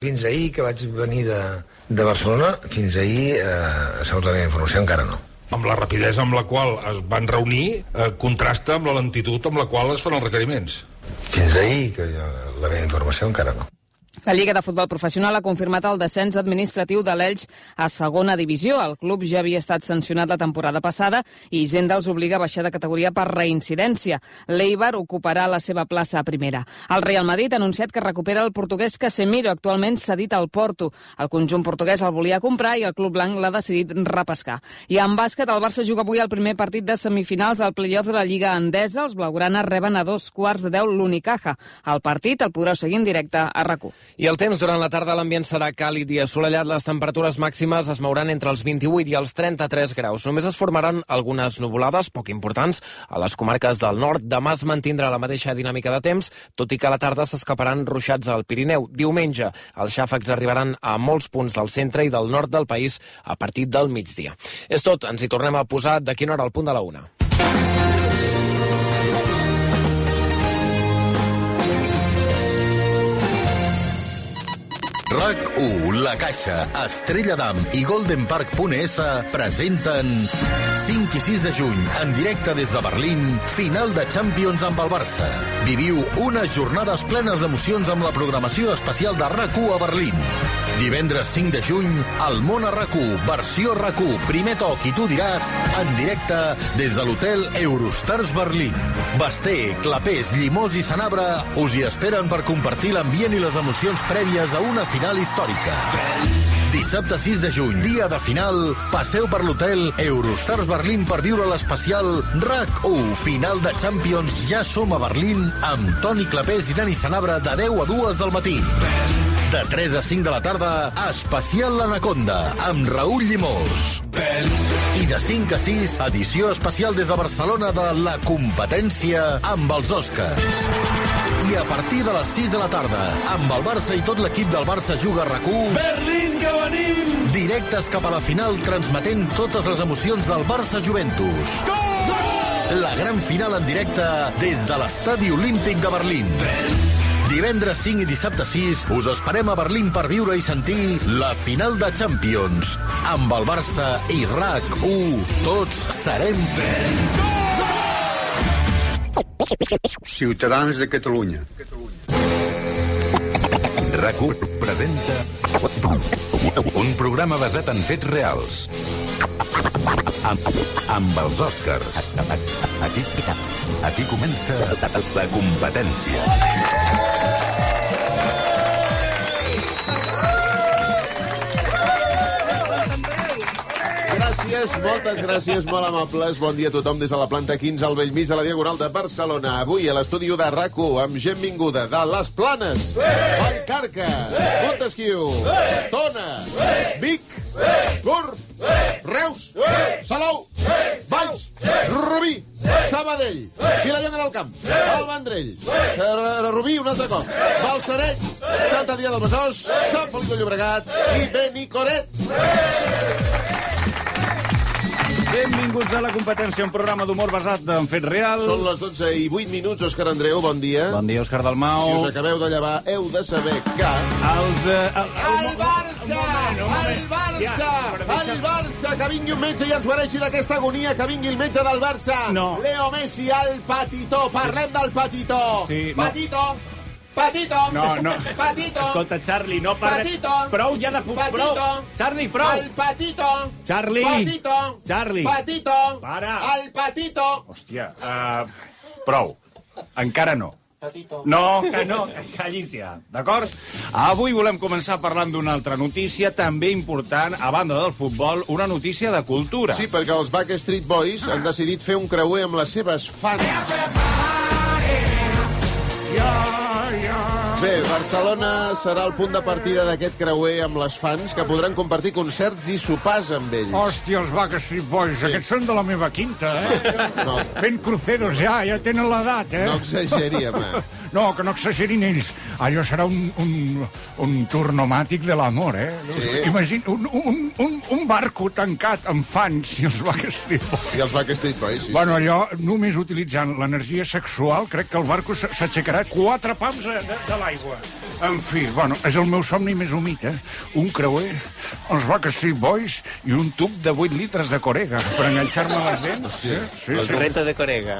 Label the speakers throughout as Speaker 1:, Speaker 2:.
Speaker 1: Fins ahir, que vaig venir de Barcelona, fins ahir, segons la meva informació, encara no.
Speaker 2: Amb la rapidesa amb la qual es van reunir, contrasta amb la lentitud amb la qual es fan els requeriments.
Speaker 1: Fins ahir, que la meva informació, encara no.
Speaker 3: La Lliga de Futbol Professional ha confirmat el descens administratiu de l'Elx a segona divisió. El club ja havia estat sancionat la temporada passada i Hisenda els obliga a baixar de categoria per reincidència. L'Eibar ocuparà la seva plaça a primera. El Real Madrid ha anunciat que recupera el portuguès Casemiro, actualment cedit al Porto. El conjunt portuguès el volia comprar i el club blanc l'ha decidit repescar. I en bàsquet, el Barça juga avui el primer partit de semifinals del play-off de la Lliga Endesa. Els blaugranes reben a 2:15 l'Unicaja. El partit el podreu seguir en directe a RAC1.
Speaker 4: I el temps durant la tarda, l'ambient serà càlid i assolellat. Les temperatures màximes es mouran entre els 28 i els 33 graus. Només es formaran algunes nuvolades poc importants a les comarques del nord. Demà es mantindrà la mateixa dinàmica de temps, tot i que a la tarda s'escaparan ruixats al Pirineu. Diumenge, els xàfecs arribaran a molts punts del centre i del nord del país a partir del migdia. És tot, ens hi tornem a posar d'aquí una hora al punt de la 1.
Speaker 5: RAC1, La Caixa, Estrella d'Am i GoldenPark.es presenten 5 i 6 de juny, en directe des de Berlín, final de Champions amb el Barça. Viviu unes jornades plenes d'emocions amb la programació especial de RAC1 a Berlín. Divendres 5 de juny, El món a RAC1, versió RAC1, primer toc i tu diràs, en directe des de l'hotel Eurostars Berlín. Basté, Clapés, Llimós i Sanabra us hi esperen per compartir l'ambient i les emocions prèvies a una final històrica. Dissabte 6 de juny, dia de final, passeu per l'hotel Eurostars Berlín per viure l'especial RAC1, final de Champions. Ja som a Berlín amb Toni Clapés i Dani Sanabra de 10 a 2 del matí. De 3 a 5 de la tarda, especial l'Anaconda, amb Raül Llimós. I de 5 a 6, edició especial des de Barcelona de La Competència amb els Oscars. I a partir de les 6 de la tarda, amb el Barça i tot l'equip del Barça Juga a RAC1...
Speaker 6: Berlín, que venim!
Speaker 5: Directes cap a la final, transmetent totes les emocions del Barça-Juventus. Gol! La gran final en directe des de l'Estadi Olímpic de Berlín. Divendres 5 i dissabte 6 us esperem a Berlín per viure i sentir la final de Champions. Amb el Barça i RAC1, tots serem
Speaker 7: Ciutadans de Catalunya.
Speaker 8: RAC1 presenta un programa basat en fets reals. Amb els Oscars. Aquí comença La Competència.
Speaker 9: Gràcies, moltes gràcies, molt amables. Bon dia a tothom des de la planta 15 al Bellmig de la Diagonal de Barcelona. Avui a l'estudi de RAC1 amb gent vinguda de Les Planes, Vallcarca, Montesquiu, Tona, Vic, Gurb, Reus, Salou, Valls, Rubí, Sabadell, Vilallonga del Camp, el Vendrell, Rubí un altre cop, Balsareny, Sant Adrià del Besòs, Sant Feliu de Llobregat i Benicoret.
Speaker 10: Benvinguts a La Competència, un programa d'humor basat en fets reals.
Speaker 9: Són les 12 i 8 minuts, Òscar Andreu, bon dia.
Speaker 10: Bon dia, Òscar Dalmau.
Speaker 9: Si us acabeu de llevar, heu de saber que... El Barça, que vingui un metge i ens guareixi d'aquesta agonia, que vingui el metge del Barça.
Speaker 10: No.
Speaker 9: Leo Messi, el Patitó, parlem del Patitó.
Speaker 10: Sí, no.
Speaker 9: Patito.
Speaker 10: No.
Speaker 9: Patito.
Speaker 10: Escolta, Charlie, no parlem...
Speaker 9: Patito.
Speaker 10: Prou, ja de...
Speaker 9: Patito.
Speaker 10: Prou. Charlie, prou.
Speaker 9: El Patito.
Speaker 10: Charlie.
Speaker 9: Patito.
Speaker 10: Charlie.
Speaker 9: Patito.
Speaker 10: Para.
Speaker 9: El Patito.
Speaker 10: Hòstia, prou. Encara no.
Speaker 9: Patito.
Speaker 10: No, callis ja, d'acord? Avui volem començar parlant d'una altra notícia, també important, a banda del futbol, una notícia de cultura.
Speaker 9: Sí, perquè els Backstreet Boys han decidit fer un creuer amb les seves fans. Bé, Barcelona serà el punt de partida d'aquest creuer amb les fans, que podran compartir concerts i sopars amb ells.
Speaker 11: Hòstia, els Backstreet Boys, sí. Aquests són de la meva quinta,
Speaker 9: No.
Speaker 11: Fent cruceros ja tenen l'edat,
Speaker 9: No exageri, home.
Speaker 11: No, que no exagerin ells. Allò serà un turnomàtic de l'amor,
Speaker 9: Sí.
Speaker 11: Imagina, un barco tancat amb fans i els Backstreet Boys.
Speaker 9: I els Backstreet Boys, sí.
Speaker 11: Bueno, allò, només utilitzant l'energia sexual, crec que el barco s'aixecarà 4 pams de l'aire. l'aigua. En fi, bueno, és el meu somni més humit, Un creuer, els Backstreet Boys i un tub de 8 litres de Corega per enganxar-me les dents.
Speaker 7: El reto de Corega.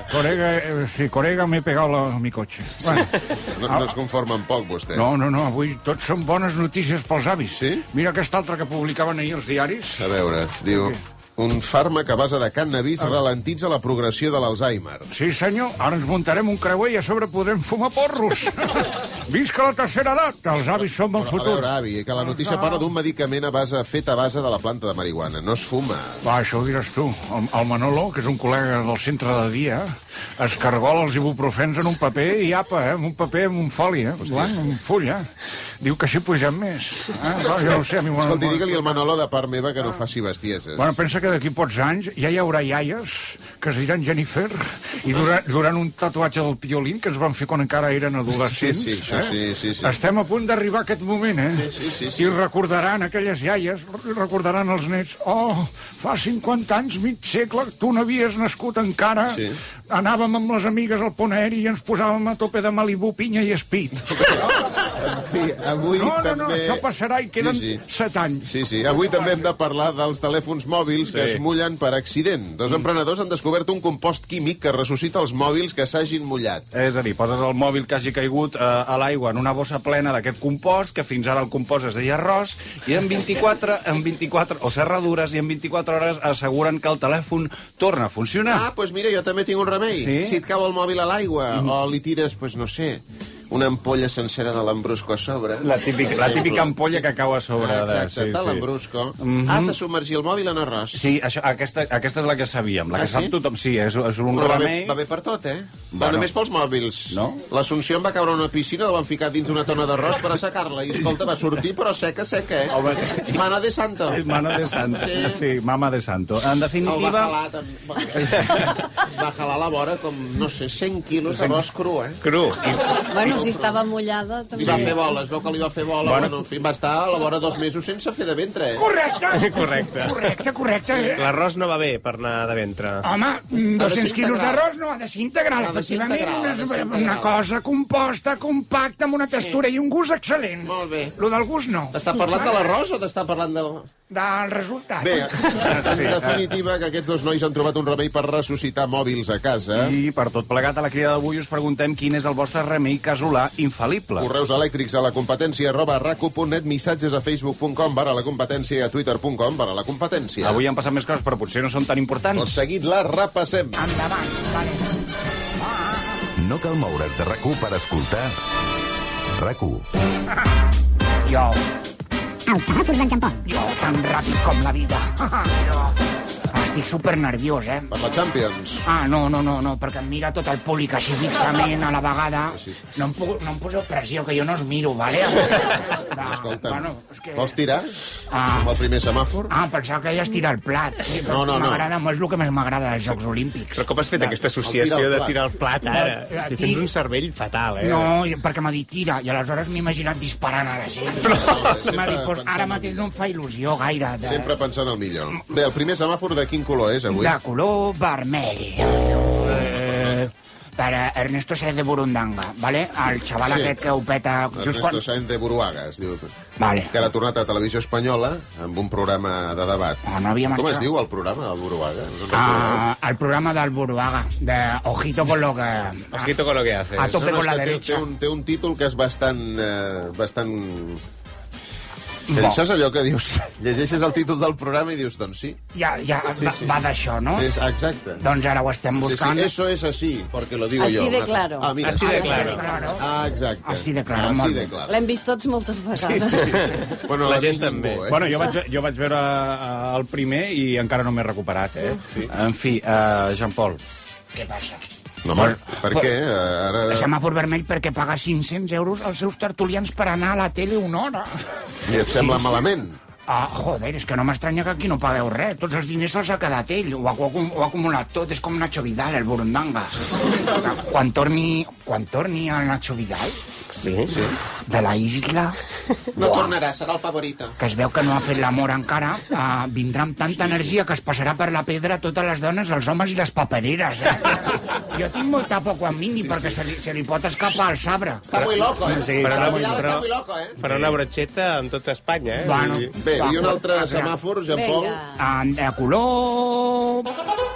Speaker 11: Corega m'he pegat a mi cotxe. Bueno,
Speaker 9: no es conforma amb poc, vostè.
Speaker 11: No, avui tot són bones notícies pels avis.
Speaker 9: Sí?
Speaker 11: Mira aquesta altra que publicaven ahir els diaris.
Speaker 9: A veure, diu... Un fàrmac a base de cànnabis ralentitza la progressió de l'Alzheimer.
Speaker 11: Sí, senyor. Ara ens muntarem un creuer i a sobre podrem fumar porros. Visca la tercera edat. Els avis som el futur.
Speaker 9: A veure, avi, que la notícia parla d'un medicament fet a base de la planta de marihuana. No es fuma.
Speaker 11: Va, això ho diràs tu. El Manolo, que és un col·lega del centre de dia, es cargola els ibuprofens en un paper i apa, en un paper amb un foli, blanc, amb un full, Diu que així pugem més. Jo no sé, a mi...
Speaker 9: Escolti, digue-li al Manolo de part meva que no faci bestieses.
Speaker 11: Bueno, pensa que d'aquí pocs anys ja hi haurà iaies que es diran Jennifer i duran un tatuatge del Piolín que ens van fer quan encara eren adolescents.
Speaker 9: Sí.
Speaker 11: Estem a punt d'arribar a aquest moment,
Speaker 9: Sí.
Speaker 11: I recordaran aquelles iaies, recordaran els nets. Oh, fa 50 anys, mig segle, tu no havies nascut encara.
Speaker 9: Sí.
Speaker 11: Anàvem amb les amigues al pont aeri i ens posàvem a tope de Malibu, pinya i espit.
Speaker 9: En fi, avui també...
Speaker 11: No, això passarà i queden 7 anys.
Speaker 9: Sí, avui també hem de parlar dels telèfons mòbils que es mullen per accident. Dos emprenedors han descobert un compost químic que ressuscita els mòbils que s'hagin mullat.
Speaker 10: És a dir, poses el mòbil que hagi caigut a l'aigua en una bossa plena d'aquest compost, que fins ara el compost es deia arròs, i en 24 o serradures, i en 24 hores asseguren que el telèfon torna a funcionar.
Speaker 9: Doncs mira, jo també tinc un remei.
Speaker 10: Sí?
Speaker 9: Si et cau el mòbil a l'aigua o li tires, no sé, una ampolla sencera de l'Ambrusco a sobre.
Speaker 10: La típica ampolla que cau a sobre.
Speaker 9: Exacte, de l'Ambrusco. Has de submergir el mòbil en arròs.
Speaker 10: Sí, aquesta és la que sabíem. La que sap tothom, sí, és un remei.
Speaker 9: Va bé per tot, Però només pels mòbils.
Speaker 10: No?
Speaker 9: L'Assumpció va caure a una piscina, la van ficar dins una tona d'arròs per assecar-la. I, escolta, va sortir, però seca, Mana de santo.
Speaker 10: Mana de santo. Sí, mama de santo. En definitiva...
Speaker 9: Es va jalar a la vora com, no sé, 100 quilos d'arròs cru,
Speaker 10: Cru.
Speaker 12: Bueno, si estava mullada... També.
Speaker 9: Li va fer bola, es veu que li va fer bola. Bueno, en fi, va estar a la vora 2 mesos sense fer de ventre,
Speaker 11: Correcte.
Speaker 7: L'arròs no va bé per anar de ventre.
Speaker 11: Home, 200 quilos d'arròs no ha de ser integral. Efectivament, és una cosa composta, compacta, amb una textura i un gust excel·lent.
Speaker 9: Molt bé.
Speaker 11: Lo del gust no.
Speaker 9: T'està parlant de l'arròs o t'està parlant del
Speaker 11: resultat?
Speaker 9: Bé, en definitiva, que aquests dos nois han trobat un remei per ressuscitar mòbils a casa.
Speaker 10: I per tot plegat, a la crida d'avui us preguntem quin és el vostre remei casolà infal·lible.
Speaker 9: Correus elèctrics a la competència @raco.net, missatges a facebook.com/la competència i a twitter.com/la competència.
Speaker 10: Avui han passat més coses, però potser no són tan importants.
Speaker 9: Tot seguit la repassem.
Speaker 11: Endavant, vale.
Speaker 8: No cal moure's de RAC1 per escoltar RAC1.
Speaker 11: Jo,
Speaker 13: el semàfor d'en Jean Paul.
Speaker 11: Jo, tan ràpid com la vida. Jo estic supernerviós,
Speaker 9: Per la Champions.
Speaker 11: No, perquè em mira tot el públic així fixament a la vegada. No em poseu pressió, que jo no us miro, vale?
Speaker 9: Escolta'm, vols tirar? Amb el primer semàfor?
Speaker 11: Pensava que deies tirar el plat.
Speaker 9: No.
Speaker 11: M'agrada, és el que més m'agrada dels Jocs Olímpics.
Speaker 7: Però com has fet aquesta associació de tirar el plat, ara? Tens un cervell fatal,
Speaker 11: No, perquè m'ha dit tira, i aleshores m'he imaginat disparant a la gent. M'ha dit, ara mateix no em fa il·lusió gaire.
Speaker 9: Sempre pensant el millor. Bé, el primer semàfor de quin color és, avui?
Speaker 11: De color vermell. Per Ernesto Sáenz de Burundanga, ¿vale? El xaval aquest que ho peta...
Speaker 9: Ernesto Sáenz de Buruaga, es diu.
Speaker 11: Vale.
Speaker 9: Que ara ha tornat a Televisió Espanyola amb un programa de debat. Com es diu el programa del Buruaga?
Speaker 11: El programa del Buruaga, de Ojito con lo que
Speaker 7: hace.
Speaker 11: A tope con la derecha.
Speaker 9: Té un títol que és bastant... Això és allò que dius, llegeixes el títol del programa i dius, doncs sí.
Speaker 11: Va d'això, no?
Speaker 9: Exacte.
Speaker 11: Doncs ara ho estem buscant.
Speaker 9: Sí, eso es así, porque lo digo yo.
Speaker 12: Así de claro.
Speaker 9: Mira.
Speaker 7: Así de claro.
Speaker 9: Exacte.
Speaker 11: Así de claro, molt bé.
Speaker 12: L'hem vist tots moltes vegades.
Speaker 9: Sí. Bueno,
Speaker 7: la gent també.
Speaker 10: Bueno, jo vaig veure el primer i encara no m'he recuperat,
Speaker 9: Sí.
Speaker 10: En fi, Jean Paul.
Speaker 11: Què passa?
Speaker 9: No, per què?
Speaker 11: El semàfor vermell perquè paga 500 euros als seus tertulians per anar a la tele una hora.
Speaker 9: I et sembla malament?
Speaker 11: Joder, és que no m'estranya que aquí no pagueu res. Tots els diners se'ls ha quedat ell. Ho ha acumulat tot. És com Nacho Vidal, el Burundanga. Quan torni el Nacho Vidal,
Speaker 14: l'ex de la isla.
Speaker 9: No tornarà, serà el favorito.
Speaker 14: Que es veu que no ha fet l'amor encara, vindrà amb tanta energia que es passarà per la pedra totes les dones, els homes i les papereres, Jo tinc molta por quan vingui, perquè se li pot escapar el sabre.
Speaker 9: Està muy loco,
Speaker 7: Sí,
Speaker 9: està muy loco,
Speaker 7: Farà una brocheta amb tota Espanya,
Speaker 14: Bueno,
Speaker 9: Bé, i un altre semàfor, Jean-Paul.
Speaker 14: De color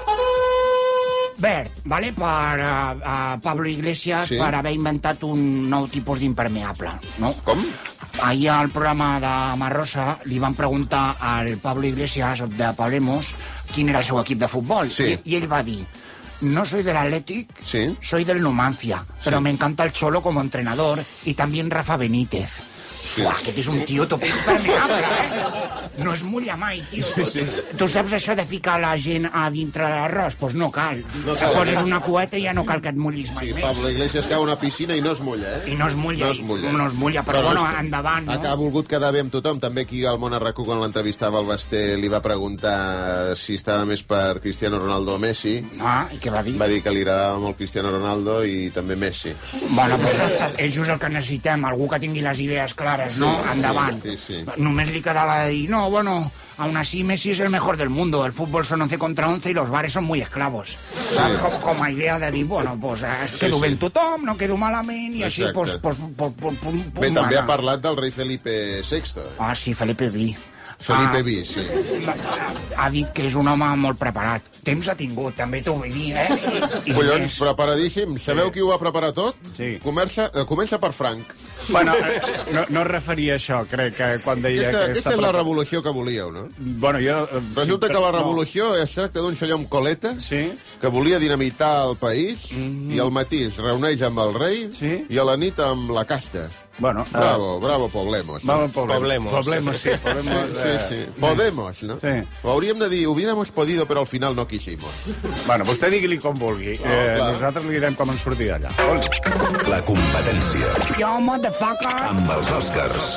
Speaker 14: verd, vale? Per Pablo Iglesias, per haver inventat un nou tipus d'impermeable, no?
Speaker 9: Com?
Speaker 14: Ahir al programa de Marrosa li van preguntar al Pablo Iglesias de Podemos quin era el seu equip de futbol, i ell va dir: no soy del Athletic, soy del Numancia, pero me encanta el Cholo como entrenador y también Rafa Benítez. Uah, aquest és un tio top impermeable, No es mulla mai, tio. Tu saps això de ficar la gent a dintre l'arròs? Doncs no cal. Poses una cueta i ja no cal que et mullis mai més.
Speaker 9: Pablo Iglesias cau a una piscina i no es mulla,
Speaker 14: I no es mulla, però bueno, endavant, no?
Speaker 9: Ha volgut quedar bé amb tothom. També aquí al Món RAC1, quan l'entrevistava el Basté, li va preguntar si estava més per Cristiano Ronaldo o Messi.
Speaker 14: I què va dir?
Speaker 9: Va dir que li agradava molt Cristiano Ronaldo i també Messi.
Speaker 14: Bueno, pues ells és el que necessitem, algú que tingui les idees clares, no? Endavant. Només li quedava de dir, no, bueno, aún así Messi es el mejor del mundo, el fútbol son 11 contra 11 y los bares son muy esclavos. Com a idea de dir, bueno, pues quedo ben tothom, no quedo malament, i així, pues...
Speaker 9: Bé, també ha parlat del rei Felipe VI.
Speaker 14: Sí, Felipe V.
Speaker 9: Felipe V, sí.
Speaker 14: Ha dit que és un home molt preparat. Temps ha tingut, també t'ho vull dir,
Speaker 9: Collons, preparadíssim. Sabeu qui ho va preparar tot?
Speaker 10: Sí.
Speaker 9: Comença per Frank.
Speaker 10: Bueno, no es referia a això, crec, que quan deia...
Speaker 9: Aquesta és la revolució que volíeu, no?
Speaker 10: Bueno, jo...
Speaker 9: Resulta que la revolució es tracta d'un xalló amb coleta que volia dinamitar el país i al matí es reuneix amb el rei i a la nit amb la casta.
Speaker 10: Bueno,
Speaker 9: bravo, Poblemos.
Speaker 10: Poblemos, sí.
Speaker 9: Podemos, ¿no?
Speaker 10: Sí.
Speaker 9: Ho hauríem de dir, hubiéramos podido, però al final no quisimos.
Speaker 10: Bueno, vostè digui-li com vulgui. Nosaltres li direm com en sortir d'allà.
Speaker 8: La competència.
Speaker 14: Yo, motherfucker.
Speaker 8: Amb els Oscars.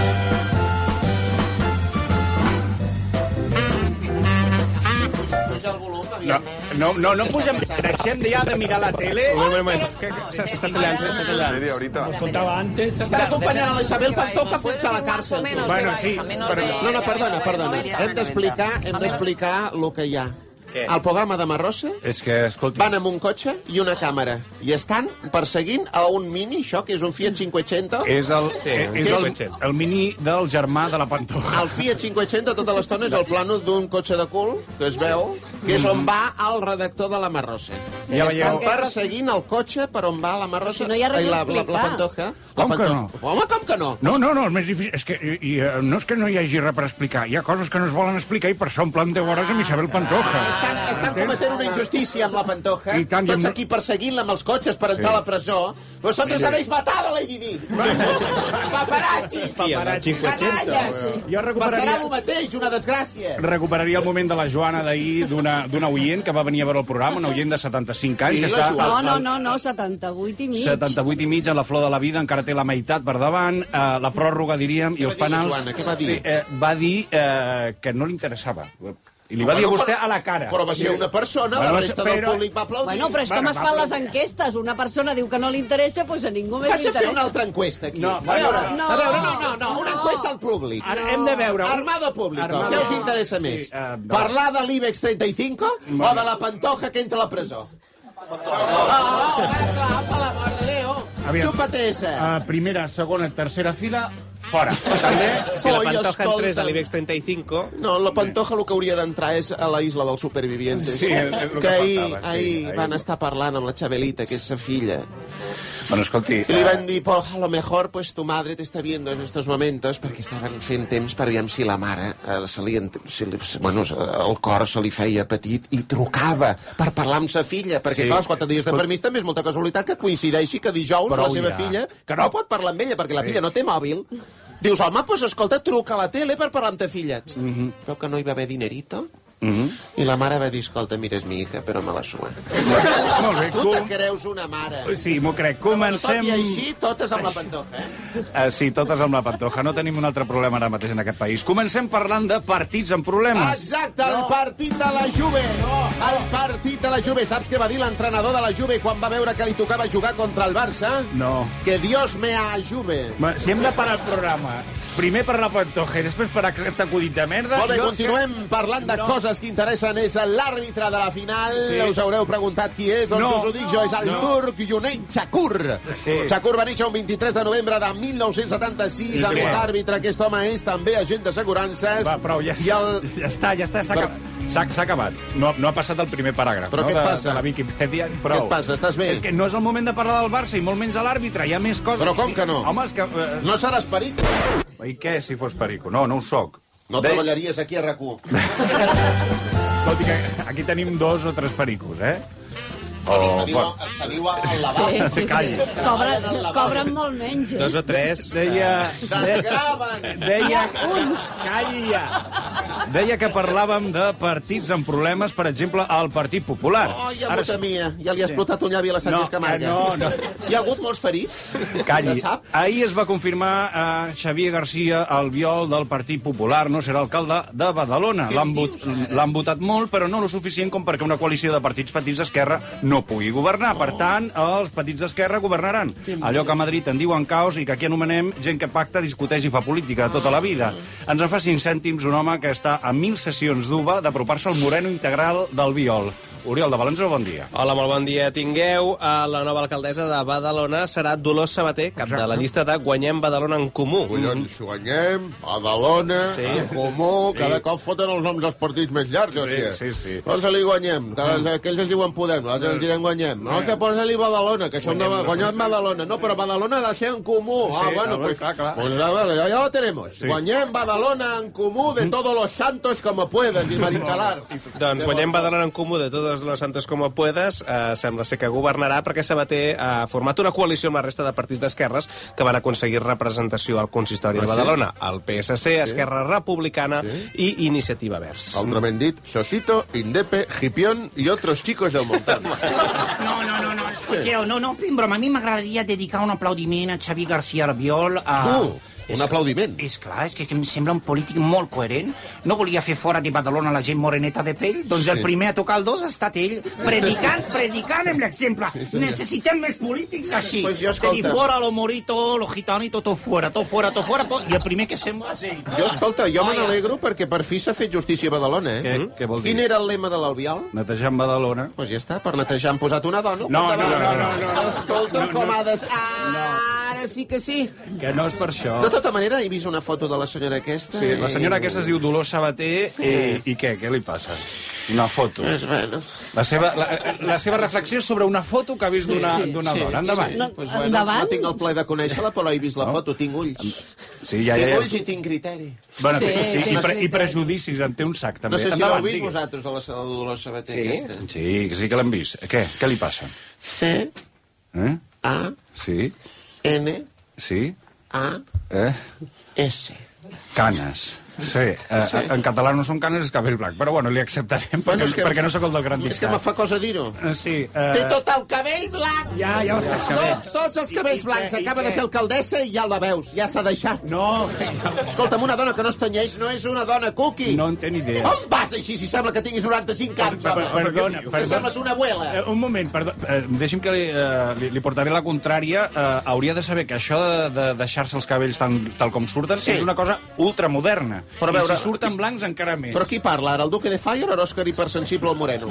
Speaker 9: Puja el volum,
Speaker 10: No pugem... Deixem ja de mirar la tele.
Speaker 7: Un moment, s'està tallant.
Speaker 6: Nos contaba antes.
Speaker 9: S'estan acompanyant a la Isabel Pantoja fent-se a la càrcel.
Speaker 10: Bueno, sí, però...
Speaker 9: No, perdona. Hem d'explicar el que hi ha. Al programa de Marrosa van amb un cotxe i una càmera i estan perseguint a un mini, això que és un Fiat 500.
Speaker 10: És el mini del germà de la Pantoja.
Speaker 9: El Fiat 500 tota l'estona és el plano d'un cotxe de cul que es veu que és on va el redactor de la Marrosa. Estan perseguint el cotxe per on va la Marrosa i la Pantoja.
Speaker 10: Com que no?
Speaker 9: Home, com que no?
Speaker 10: No, el més difícil és que no és que no hi hagi res per explicar, hi ha coses que no es volen explicar i per això en plan 10 hores amb Isabel Pantoja.
Speaker 9: Estan cometent una injustícia amb la Pantoja, tots aquí perseguint-la amb els cotxes per entrar a la presó. Vosotros habéis matado a Lady Di. Paparazzis, canallas. Passarà el mateix, una desgràcia.
Speaker 10: Recuperaria el moment de la Joana d'ahir, d'una oient que va venir a veure el programa, una oient de 75 anys.
Speaker 12: No, 78 i mig.
Speaker 10: 78 i mig, a la flor de la vida, encara té la meitat per davant, la pròrroga, diríem, i els penals...
Speaker 9: Què va dir?
Speaker 10: Va dir que no li interessava. I li va dir a vostè a la cara.
Speaker 9: Però va ser una persona, la resta del públic va aplaudir.
Speaker 12: Bueno, però és com es fan les enquestes. Una persona diu que no li interessa, doncs a ningú més li interessa.
Speaker 9: Vaig a fer una altra enquesta aquí. A veure, una enquesta al públic.
Speaker 10: Hem de veure...
Speaker 9: Armado público, què us interessa més? Parlar de l'IBEX 35 o de la Pantoja que entra a la presó? Clar, per l'amor de Déu. Xupa-te esa.
Speaker 10: Primera, segona, tercera fila... Fora.
Speaker 7: També, si la Pantoja entrés a l'IBEX 35...
Speaker 9: No, la Pantoja el que hauria d'entrar és a la isla dels supervivientes.
Speaker 10: Sí,
Speaker 9: que ahir van estar parlant amb la Chabelita, que és sa filla.
Speaker 10: Bueno, escolti...
Speaker 9: I li van dir, pues a lo mejor pues tu madre te está viendo en estos momentos, perquè estaven fent temps per veure si la mare el cor se li feia petit i trucava per parlar amb sa filla, perquè clar, els 4 dies de permís també és molta casualitat que coincideixi que dijous la seva filla, que no pot parlar amb ella perquè la filla no té mòbil, dius, home, pues escolta, truca a la tele per parlar amb ta filla. Veu que no hi va haver dinerito? I la mare va dir, escolta, mira, és mi hija, però me la sua.
Speaker 10: Molt bé.
Speaker 9: Tu te creus una mare.
Speaker 10: Sí, m'ho crec. Comencem...
Speaker 9: Tot i així, totes amb la pantoja,
Speaker 10: Sí, totes amb la pantoja. No tenim un altre problema ara mateix en aquest país. Comencem parlant de partits amb problemes.
Speaker 9: Exacte, el partit de la Juve. El partit de la Juve. Saps què va dir l'entrenador de la Juve quan va veure que li tocava jugar contra el Barça?
Speaker 10: No.
Speaker 9: Que Dios me ajuve.
Speaker 11: Si hem de parar el programa, primer per la pantoja i després per aquest acudit de merda...
Speaker 9: Molt bé, continuem parlant de coses que interessen. És l'àrbitre de la final. Us haureu preguntat qui és. Doncs us ho dic jo, és el turc Cüneyt Çakır. Çakır va néixer el 23 de novembre de 1976. A més d'àrbitre, aquest home és també agent d'assegurances.
Speaker 10: Va, prou, ja està, s'ha acabat. No ha passat el primer paràgraf.
Speaker 9: Però què et passa?
Speaker 10: De la Viquipèdia, prou.
Speaker 9: Què et passa? Estàs bé?
Speaker 10: És que no és el moment de parlar del Barça i molt menys de l'àrbitre. Hi ha més coses.
Speaker 9: Però com que no?
Speaker 10: Home, és que...
Speaker 9: No seràs perico?
Speaker 10: I què, si fos perico? No ho soc.
Speaker 9: No treballaries aquí a RAC1.
Speaker 10: Tot i que aquí tenim 2 o 3 pericos,
Speaker 9: Els teniu al lavabo.
Speaker 10: Sí.
Speaker 12: Cobren molt menys.
Speaker 7: 2 o 3.
Speaker 9: Desgraven.
Speaker 10: Calli ja. Deia que parlàvem de partits amb problemes, per exemple, al Partit Popular.
Speaker 9: Ja li ha explotat un llavi a la Sánchez Camarga.
Speaker 10: No.
Speaker 9: Hi ha hagut molts ferits?
Speaker 10: Calli.
Speaker 9: Se sap?
Speaker 10: Ahir es va confirmar Xavier García Albiol del Partit Popular, no serà alcalde de Badalona. L'han votat molt, però no lo suficient com perquè una coalició de partits petits d'Esquerra no pugui governar. Per tant, els petits d'Esquerra governaran. Allò que a Madrid en diuen caos i que aquí anomenem gent que pacta, discuteix i fa política tota la vida. Ens en fa 5 cèntims un home que està a 1.000 sessions d'UVA d'apropar-se al moreno integral del Biol. Oriol de Balanzó, bon dia.
Speaker 7: Hola, molt bon dia. Tingueu. La nova alcaldessa de Badalona serà Dolors Sabater, cap de la llista de Guanyem Badalona en Comú.
Speaker 9: Collons, Guanyem, Badalona, en Comú... Cada cop foten els noms dels partits més llargs,
Speaker 10: Sí.
Speaker 9: Posa-li Guanyem, aquells es diuen Podem, nosaltres ens direm Guanyem. No, posa-li Badalona, que això hem de Guanyem Badalona. No, però Badalona ha de ser en Comú. Bueno, pues ya lo tenemos. Guanyem Badalona en Comú de todos los santos como puedas, i Marinxalar.
Speaker 7: Doncs Guanyem Badalona en Comú de todos los santos como puedas, sembla ser que governarà perquè Sabater ha format una coalició amb la resta de partits d'esquerres que van aconseguir representació al consistori de Badalona, el PSC, Esquerra Republicana i Iniciativa Verds.
Speaker 9: Altrament dit, Sosito, Indepe, Hipión i otros chicos del montón.
Speaker 14: No, escolteu, no fem broma. A mi m'agradaria dedicar un aplaudiment a Xavier García Albiol.
Speaker 9: Un aplaudiment.
Speaker 14: És clar, és que em sembla un polític molt coherent. No volia fer fora de Badalona la gent moreneta de pell, doncs el primer a tocar el dos ha estat ell, predicant amb l'exemple. Necessitem més polítics així. I fora lo morito, lo gitanito, tot fora, i el primer que sembla és ell.
Speaker 9: Jo me n'alegro perquè per fi s'ha fet justícia a Badalona,
Speaker 10: Què vol dir?
Speaker 9: Quin era el lema de l'Albiol?
Speaker 10: Netejant Badalona.
Speaker 9: Doncs ja està, per netejar han posat una dona.
Speaker 10: No.
Speaker 9: Escolta'm com ha de... Ara sí que sí.
Speaker 10: Que no és per això.
Speaker 9: De tota manera, he vist una foto de la senyora aquesta.
Speaker 10: Sí, la senyora aquesta es diu Dolors Sabater i què li passa? Una foto. La seva reflexió sobre una foto que ha vist d'una dona. Endavant.
Speaker 9: No tinc el plaer de conèixer-la, però he vist la foto. Tinc ulls. Tinc ulls i tinc criteri.
Speaker 10: I prejudicis, en té un sac, també.
Speaker 9: No sé si l'heu vist vosaltres, a la Dolors Sabater aquesta.
Speaker 10: Sí que l'hem vist. Què li passa?
Speaker 9: C. A.
Speaker 10: Sí.
Speaker 9: N.
Speaker 10: Sí.
Speaker 9: A. S.
Speaker 10: Canes. Sí, en català no són canes, és cabell blanc. Però bueno, li acceptarem, perquè no sóc el del gran discat.
Speaker 9: És que me fa cosa dir-ho.
Speaker 10: Sí.
Speaker 9: Té tot el cabell blanc!
Speaker 10: Ja ho saps,
Speaker 9: Tots els cabells blancs. Acaba de ser alcaldessa i ja la veus. Ja s'ha deixat.
Speaker 10: No.
Speaker 9: Escolta'm, una dona que no es tenyeix no és una dona cookie.
Speaker 10: No en té ni idea.
Speaker 9: On vas així si sembla que tinguis 95 anys, home?
Speaker 10: Perdona.
Speaker 9: Que sembles una abuela.
Speaker 10: Un moment, perdó. Deixi'm que li portaré la contrària. Hauria de saber que això de deixar-se els cabells tal com surten és una cosa ultramoderna.
Speaker 9: Però a veure,
Speaker 10: si surten blancs encara més.
Speaker 9: Però qui parla ara, el Duque de Fire o Òscar hipersensible al moreno?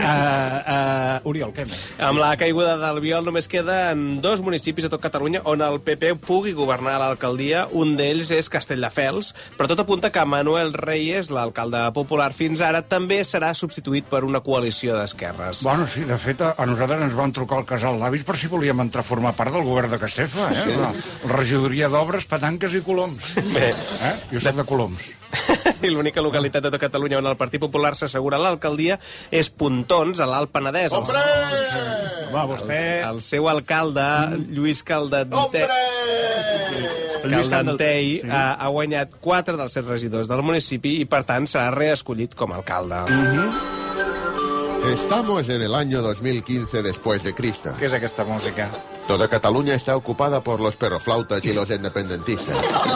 Speaker 10: Oriol, què més?
Speaker 7: Amb la caiguda d'Albiol només queden 2 municipis a tot Catalunya on el PP pugui governar l'alcaldia. Un d'ells és Castelldefels, però tot apunta que Manuel Reyes, l'alcalde popular fins ara, també serà substituït per una coalició d'esquerres.
Speaker 11: Bueno, sí, de fet, a nosaltres ens van trucar al casal d'avis per si volíem entrar a formar part del govern de Castefa, la regidoria d'obres, petanques i coloms.
Speaker 7: Bé.
Speaker 11: Jo soc de Coloms.
Speaker 7: I l'única localitat de tot Catalunya on el Partit Popular s'assegura l'alcaldia és Pontons, a l'Alt Penedès.
Speaker 9: Hombre!
Speaker 10: Va, vostè...
Speaker 7: El seu alcalde, Lluís Caldeter...
Speaker 9: Hombre!
Speaker 7: Caldentei ha guanyat 4 dels 7 regidors del municipi i, per tant, serà reescollit com a alcalde.
Speaker 9: Estamos en el año 2015 después de Cristo.
Speaker 10: Què és aquesta música?
Speaker 9: Toda Cataluña está ocupada por los perroflautas y los independentistas.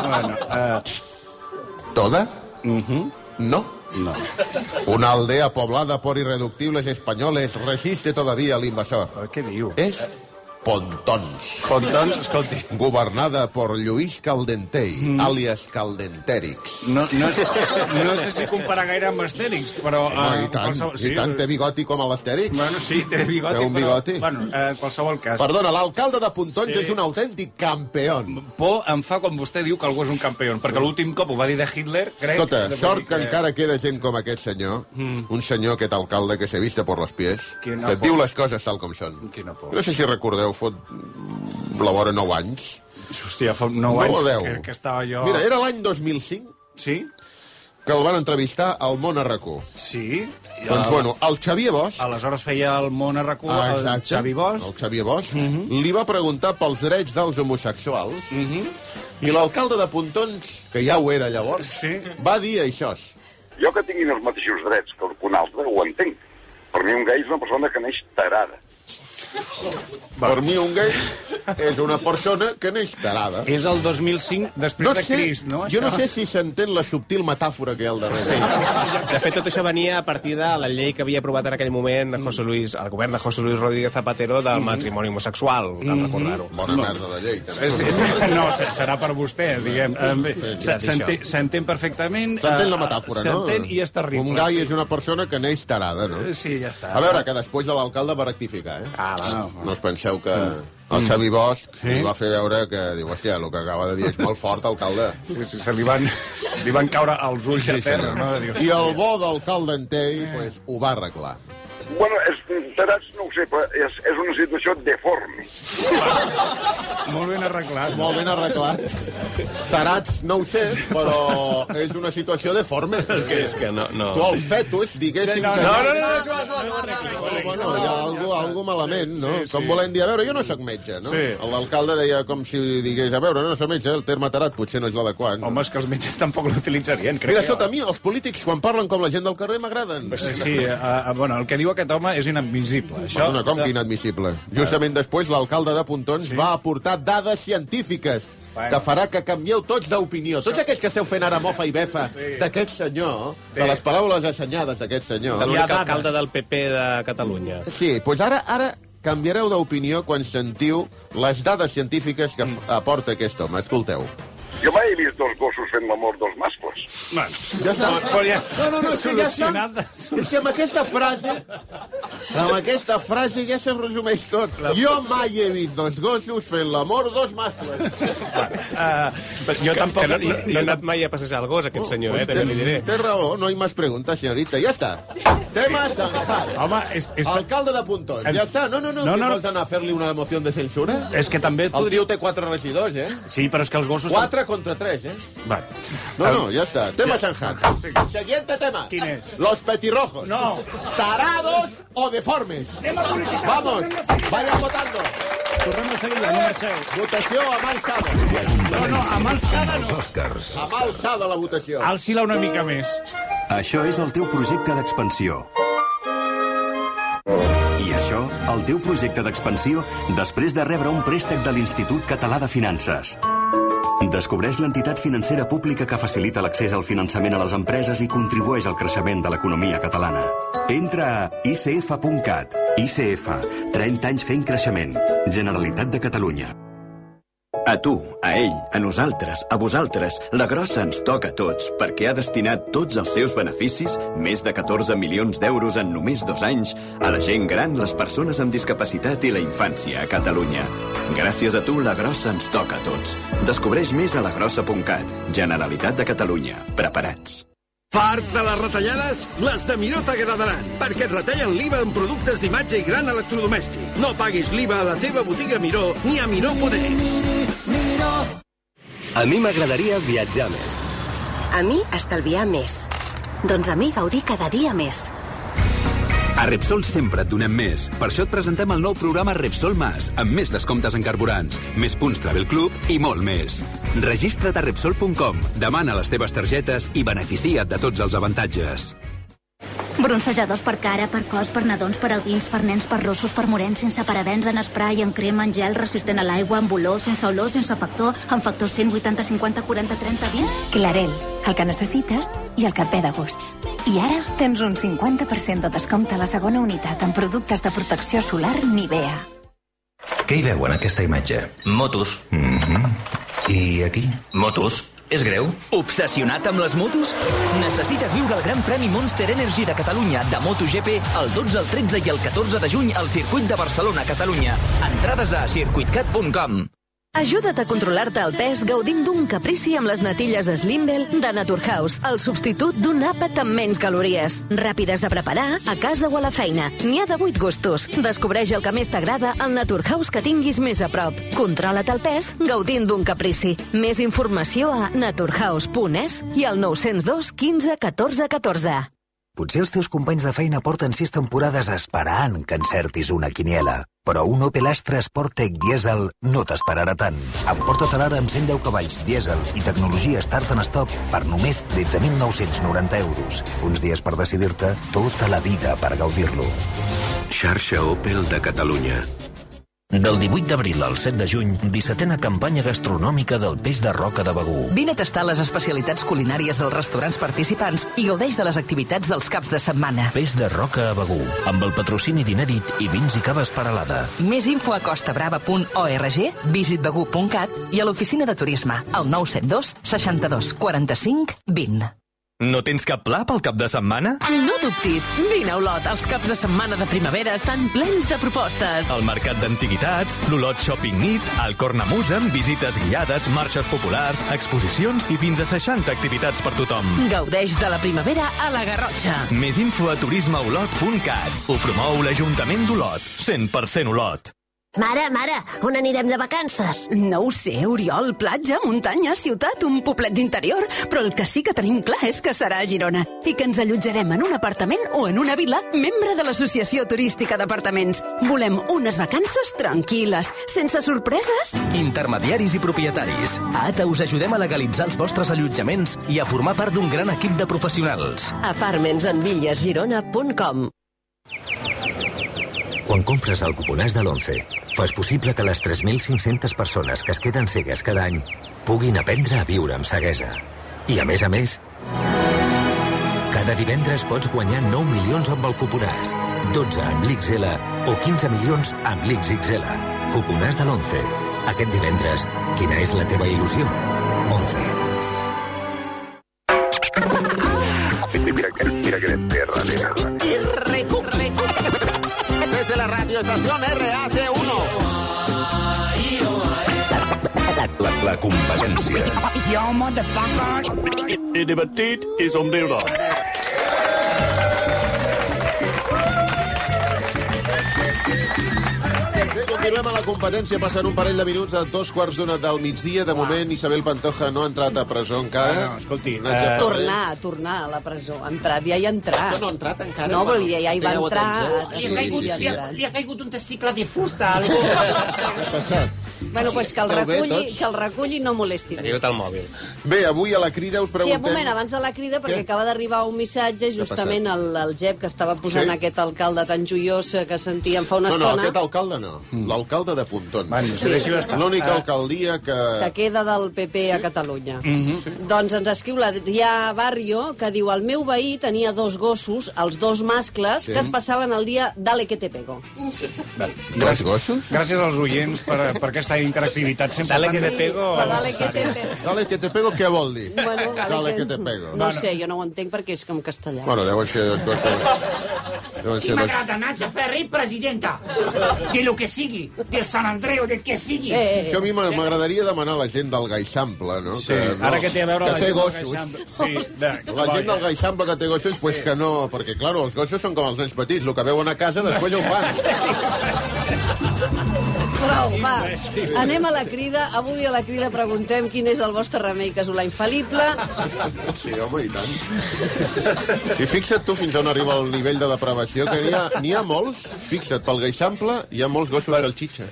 Speaker 9: ¿Toda? No. Una aldea poblada por irreductibles españoles resiste todavía al invasor.
Speaker 10: Què diu?
Speaker 9: És Pontons.
Speaker 10: Pontons, escolti.
Speaker 9: Governada por Lluís Caldentei, alias Caldentèrix.
Speaker 10: No sé si comparar gaire amb Astèrix, però...
Speaker 9: I tant, té bigoti com a l'Astèrix.
Speaker 10: Bueno, sí, té bigoti,
Speaker 9: té un bigoti.
Speaker 10: Però, en qualsevol cas...
Speaker 9: Perdona, l'alcalde de Pontons és un autèntic campeón.
Speaker 10: Por em fa quan vostè diu que algú és un campeón, perquè l'últim cop ho va dir de Hitler, crec...
Speaker 9: Escolta, sort que encara queda gent com aquest senyor, un senyor, aquest alcalde, que se viste por los pies, que et diu les coses tal com són. No sé si recordeu, fot la vora 9 anys.
Speaker 10: Hòstia, fa 9 anys que estava jo...
Speaker 9: Mira, era l'any 2005.
Speaker 10: Sí?
Speaker 9: Que el van entrevistar al Món RAC1.
Speaker 10: Sí.
Speaker 9: Doncs, bueno, el Xavier Bosch...
Speaker 10: Aleshores feia el Món RAC1, el Xavi Bosch.
Speaker 9: El Xavier Bosch li va preguntar pels drets dels homosexuals i l'alcalde de Pontons, que ja ho era llavors, va dir això.
Speaker 15: Jo que tinguin els mateixos drets que un altre, ho entenc. Per mi un gai és una persona que neix tarada.
Speaker 9: Per mi un gai és una persona que neix tarada.
Speaker 10: És el 2005 després de Crist, no?
Speaker 9: Jo no sé si s'entén la subtil metàfora que hi ha al darrere.
Speaker 7: Sí. De fet, tot això venia a partir de la llei que havia aprovat en aquell moment el govern de José Luis Rodríguez Zapatero del matrimoni homosexual, cal recordar-ho.
Speaker 9: Bona merda de llei.
Speaker 10: No, serà per vostè, diguem. S'entén perfectament.
Speaker 9: S'entén la metàfora, no?
Speaker 10: S'entén i és terrible.
Speaker 9: Un gai és una persona que neix tarada, no?
Speaker 10: Sí, ja està.
Speaker 9: A veure, que després de l'alcalde va rectificar, No us penseu que el Xavi Bosch li va fer veure que, diu, hòstia, el que acaba de dir és molt fort, alcalde.
Speaker 10: Sí, se li van caure els ulls a terra, no?
Speaker 9: I el bo del Caldentei, pues, ho va arreglar.
Speaker 15: Bueno, tarats no ho sé, però és una situació deforme.
Speaker 10: Molt ben arreglat.
Speaker 9: Molt ben arreglat. Tarats no ho sé, però és una situació deforme.
Speaker 7: És que no...
Speaker 9: Tu els fetus, diguéssim...
Speaker 7: No.
Speaker 9: Bueno, hi ha algú malament, no? Com volem dir, a veure, jo no soc metge, no? L'alcalde deia com si digués, a veure, no soc metge, el terme tarat potser no és l'adequat.
Speaker 10: Home, és que els metges tampoc l'utilitzarien, crec.
Speaker 9: Mira, escolta, a mi els polítics, quan parlen com la gent del carrer, m'agraden.
Speaker 10: Sí, bueno, el que diu aquest home és inadmissible.
Speaker 9: Perdona, com que inadmissible? Justament després, l'alcalde de Pontons va aportar dades científiques que farà que canvieu tots d'opinió. Tots aquells que esteu fent ara mofa i befa d'aquest senyor, de les paraules assenyades d'aquest senyor...
Speaker 7: De l'únic alcalde del PP de Catalunya.
Speaker 9: Sí, doncs ara canviareu d'opinió quan sentiu les dades científiques que aporta aquest home. Escolteu.
Speaker 15: Jo mai he vist 2 gossos fent l'amor 2 mascles.
Speaker 10: Bueno,
Speaker 9: ja està.
Speaker 10: Però ja està.
Speaker 9: No, és que ja està. És que amb aquesta frase ja se resumeix tot. Jo mai he vist 2 gossos fent l'amor 2 mascles.
Speaker 7: Jo tampoc... No he anat mai a passejar el gos, aquest senyor, també li diré.
Speaker 9: Té raó, no hi más preguntas, señorita. Ja està. Tema zanjat.
Speaker 10: Home,
Speaker 9: alcalde de Puntons. Ja està. No. Què vols anar a fer-li una moció de censura?
Speaker 10: És que també...
Speaker 9: El tio té 4 regidors,
Speaker 10: Sí, però és que els gossos...
Speaker 9: 4 contra 3,
Speaker 10: Va.
Speaker 9: No, ja està. Tema zanjat. Siguiente tema.
Speaker 10: Quin és?
Speaker 9: Los petirrojos.
Speaker 10: No.
Speaker 9: Tarados o deformes. Vamos, vayan votando.
Speaker 6: Tornem a seguir, no marxeu.
Speaker 9: Votació a mà alçada.
Speaker 10: No, a mà alçada no.
Speaker 9: A mà alçada la votació.
Speaker 10: Alci-la una mica més.
Speaker 16: Això és el teu projecte d'expansió. I això, el teu projecte d'expansió, després de rebre un préstec de l'Institut Català de Finances. Descobreix l'entitat financera pública que facilita l'accés al finançament a les empreses i contribueix al creixement de l'economia catalana. Entra a icf.cat. ICF, 30 anys fent creixement. Generalitat de Catalunya.
Speaker 17: A tu, a ell, a nosaltres, a vosaltres, la grossa ens toca a tots perquè ha destinat tots els seus beneficis, més de 14 milions d'euros en només 2 anys, a la gent gran, les persones amb discapacitat i la infància a Catalunya. Gràcies a tu, la grossa ens toca a tots. Descobreix més a lagrossa.cat. Generalitat de Catalunya. Preparats.
Speaker 18: Fart de les retallades? Les de Miró t'agradaran, perquè et retallen l'IVA en productes d'imatge i gran electrodomèstic. No paguis l'IVA a la teva botiga Miró ni a Miró Poderés.
Speaker 19: A mi m'agradaria viatjar més.
Speaker 20: A mi estalviar més. Doncs a mi gaudir cada dia més. A Repsol sempre et donem més. Per això et presentem el nou programa Repsol Más, amb més descomptes en carburants, més punts Travel Club i molt més. Registra't a Repsol.com, demana les teves targetes i beneficia't de tots els avantatges.
Speaker 13: Bronzejadors per cara, per cos, per nadons, per albins, per nens, per rossos, per morens, sense parabens, en spray, en crema, en gel, resistent a l'aigua, amb olor, sense factor, amb factor 180, 50, 40, 30, 20...
Speaker 21: Clarel, el que necessites i el que et ve de gust. I ara tens un 50% de descompte a la segona unitat en productes de protecció solar Nivea.
Speaker 22: Què hi veu en aquesta imatge?
Speaker 23: Motos.
Speaker 22: I aquí?
Speaker 23: Motos. És greu?
Speaker 22: Obsessionat amb les motos? Necessites viure el Gran Premi Monster Energy de Catalunya de MotoGP el 12, el 13 i el 14 de juny al circuit de Barcelona, Catalunya. Entrades a circuitcat.com.
Speaker 24: Ajuda't a controlar-te el pes gaudint d'un caprici amb les natilles Slimbell de Naturhaus, el substitut d'un àpat amb menys calories. Ràpides de preparar, a casa o a la feina. N'hi ha de 8 gustos. Descobreix el que més t'agrada al Naturhaus que tinguis més a prop. Controla't el pes gaudint d'un caprici. Més informació a naturhaus.es i al 902 15 14 14.
Speaker 22: Potser els teus companys de feina porten 6 temporades esperant que encertis una quiniela. Però un Opel Astra Sporttech Diesel no t'esperarà tant. Emporta-te'l ara amb 110 cavalls dièsel i tecnologia Start and Stop per només 13.990 euros. Uns dies per decidir-te, tota la vida per gaudir-lo.
Speaker 25: Xarxa Opel de Catalunya.
Speaker 22: Del 18 d'abril al 7 de juny, 17a campanya gastronòmica del peix de roca de Begur.
Speaker 24: Vine a tastar les especialitats culinàries dels restaurants participants i gaudeix de les activitats dels caps de setmana.
Speaker 22: Peix de roca a Begur, amb el patrocini d'Inèdit i vins i caves Peralada.
Speaker 24: Més info a costabrava.org, visitbegur.cat i a l'oficina de turisme, al 972 62 45 20.
Speaker 22: No tens cap pla pel cap de setmana?
Speaker 24: No dubtis, vine a Olot. Els caps de setmana de primavera estan plens de propostes.
Speaker 22: El mercat d'antiguitats, l'Olot Shopping Meet, el Cornamusen, visites guiades, marxes populars, exposicions i fins a 60 activitats per tothom.
Speaker 24: Gaudeix de la primavera a la Garrotxa.
Speaker 22: Més info a turismeolot.cat. Ho promou l'Ajuntament d'Olot. 100% Olot.
Speaker 26: Mare, on anirem de vacances?
Speaker 24: No ho sé, Oriol, platja, muntanya, ciutat, un poblet d'interior, però el que sí que tenim clar és que serà a Girona i que ens allotjarem en un apartament o en una vila membre de l'Associació Turística d'Apartaments. Volem unes vacances tranquil·les, sense sorpreses.
Speaker 22: Intermediaris i propietaris. A ATA us ajudem a legalitzar els vostres allotjaments i a formar part d'un gran equip de professionals.
Speaker 26: Apartmentsandvillesgirona.com.
Speaker 22: Quan compres el cuponàs de l'11, fas possible que les 3.500 persones que es queden cegues cada any puguin aprendre a viure amb ceguesa. I a més, cada divendres pots guanyar 9 milions amb el cuponàs, 12 amb l'XL o 15 milions amb l'XXL. Cuponàs de l'11. Aquest divendres, quina és la teva il·lusió? 11.
Speaker 15: Mira que de perra.
Speaker 9: Desde la radioestación RAC1.
Speaker 8: La competència.
Speaker 14: Yo, motherfucker.
Speaker 8: I divertit i somriure.
Speaker 9: Bé, continuem a la competència, passen un parell de minuts a 2:15 del migdia. De moment, Isabel Pantoja no ha entrat a presó encara.
Speaker 10: No, escolti.
Speaker 12: Tornar a la presó. Entrat, ja hi ha entrat.
Speaker 9: No ha entrat encara.
Speaker 12: No, però ja hi va entrar.
Speaker 14: Li ha caigut un testicle de fusta. Algú.
Speaker 9: Què ha passat?
Speaker 12: Bueno, pues que el reculli no molesti més.
Speaker 7: el mòbil.
Speaker 9: Bé, avui a la crida us
Speaker 12: Sí,
Speaker 9: preguntem...
Speaker 12: un moment, abans de la crida, perquè acaba d'arribar un missatge justament al Gep, que estava posant aquest alcalde tan joiós que sentíem fa una estona.
Speaker 9: No, aquest alcalde no. L'alcalde de Pontons.
Speaker 12: Sí.
Speaker 9: L'única alcaldia que
Speaker 12: queda del PP a Catalunya. Doncs ens escriu l'Adrià Barrio, que diu: el meu veí tenia 2 gossos, els 2 mascles, que es passaven el dia dale que te pego.
Speaker 9: Dos gossos?
Speaker 10: Gràcies als oients per aquesta interactivitat.
Speaker 7: Dale que te pego.
Speaker 12: Dale que te pego.
Speaker 9: Dale que te pego, què vol dir?
Speaker 12: Bueno,
Speaker 9: dale que te pego.
Speaker 12: No sé, jo no ho entenc perquè és com castellà.
Speaker 9: Bueno, deuen ser 2 coses...
Speaker 14: Sí, m'agrada, Natxa Ferri, presidenta. De lo que sigui, del Sant Andreu, del que sigui.
Speaker 9: Això a mi m'agradaria demanar a la gent del Gaixample, no?
Speaker 10: Sí, ara que té a veure la gent del Gaixample.
Speaker 9: La gent del Gaixample que té gossos, pues que no... Perquè, clar, els gossos són com els nens petits, el que veuen a casa després ho fan.
Speaker 12: Prou, va. Anem a la crida. Avui a la crida preguntem quin és el vostre remei casolà infal·lible.
Speaker 9: Sí, home, i tant. I fixa't tu fins on arriba el nivell de depravació, que n'hi ha molts, fixa't, pel Geixample hi ha molts gossos salxitxa.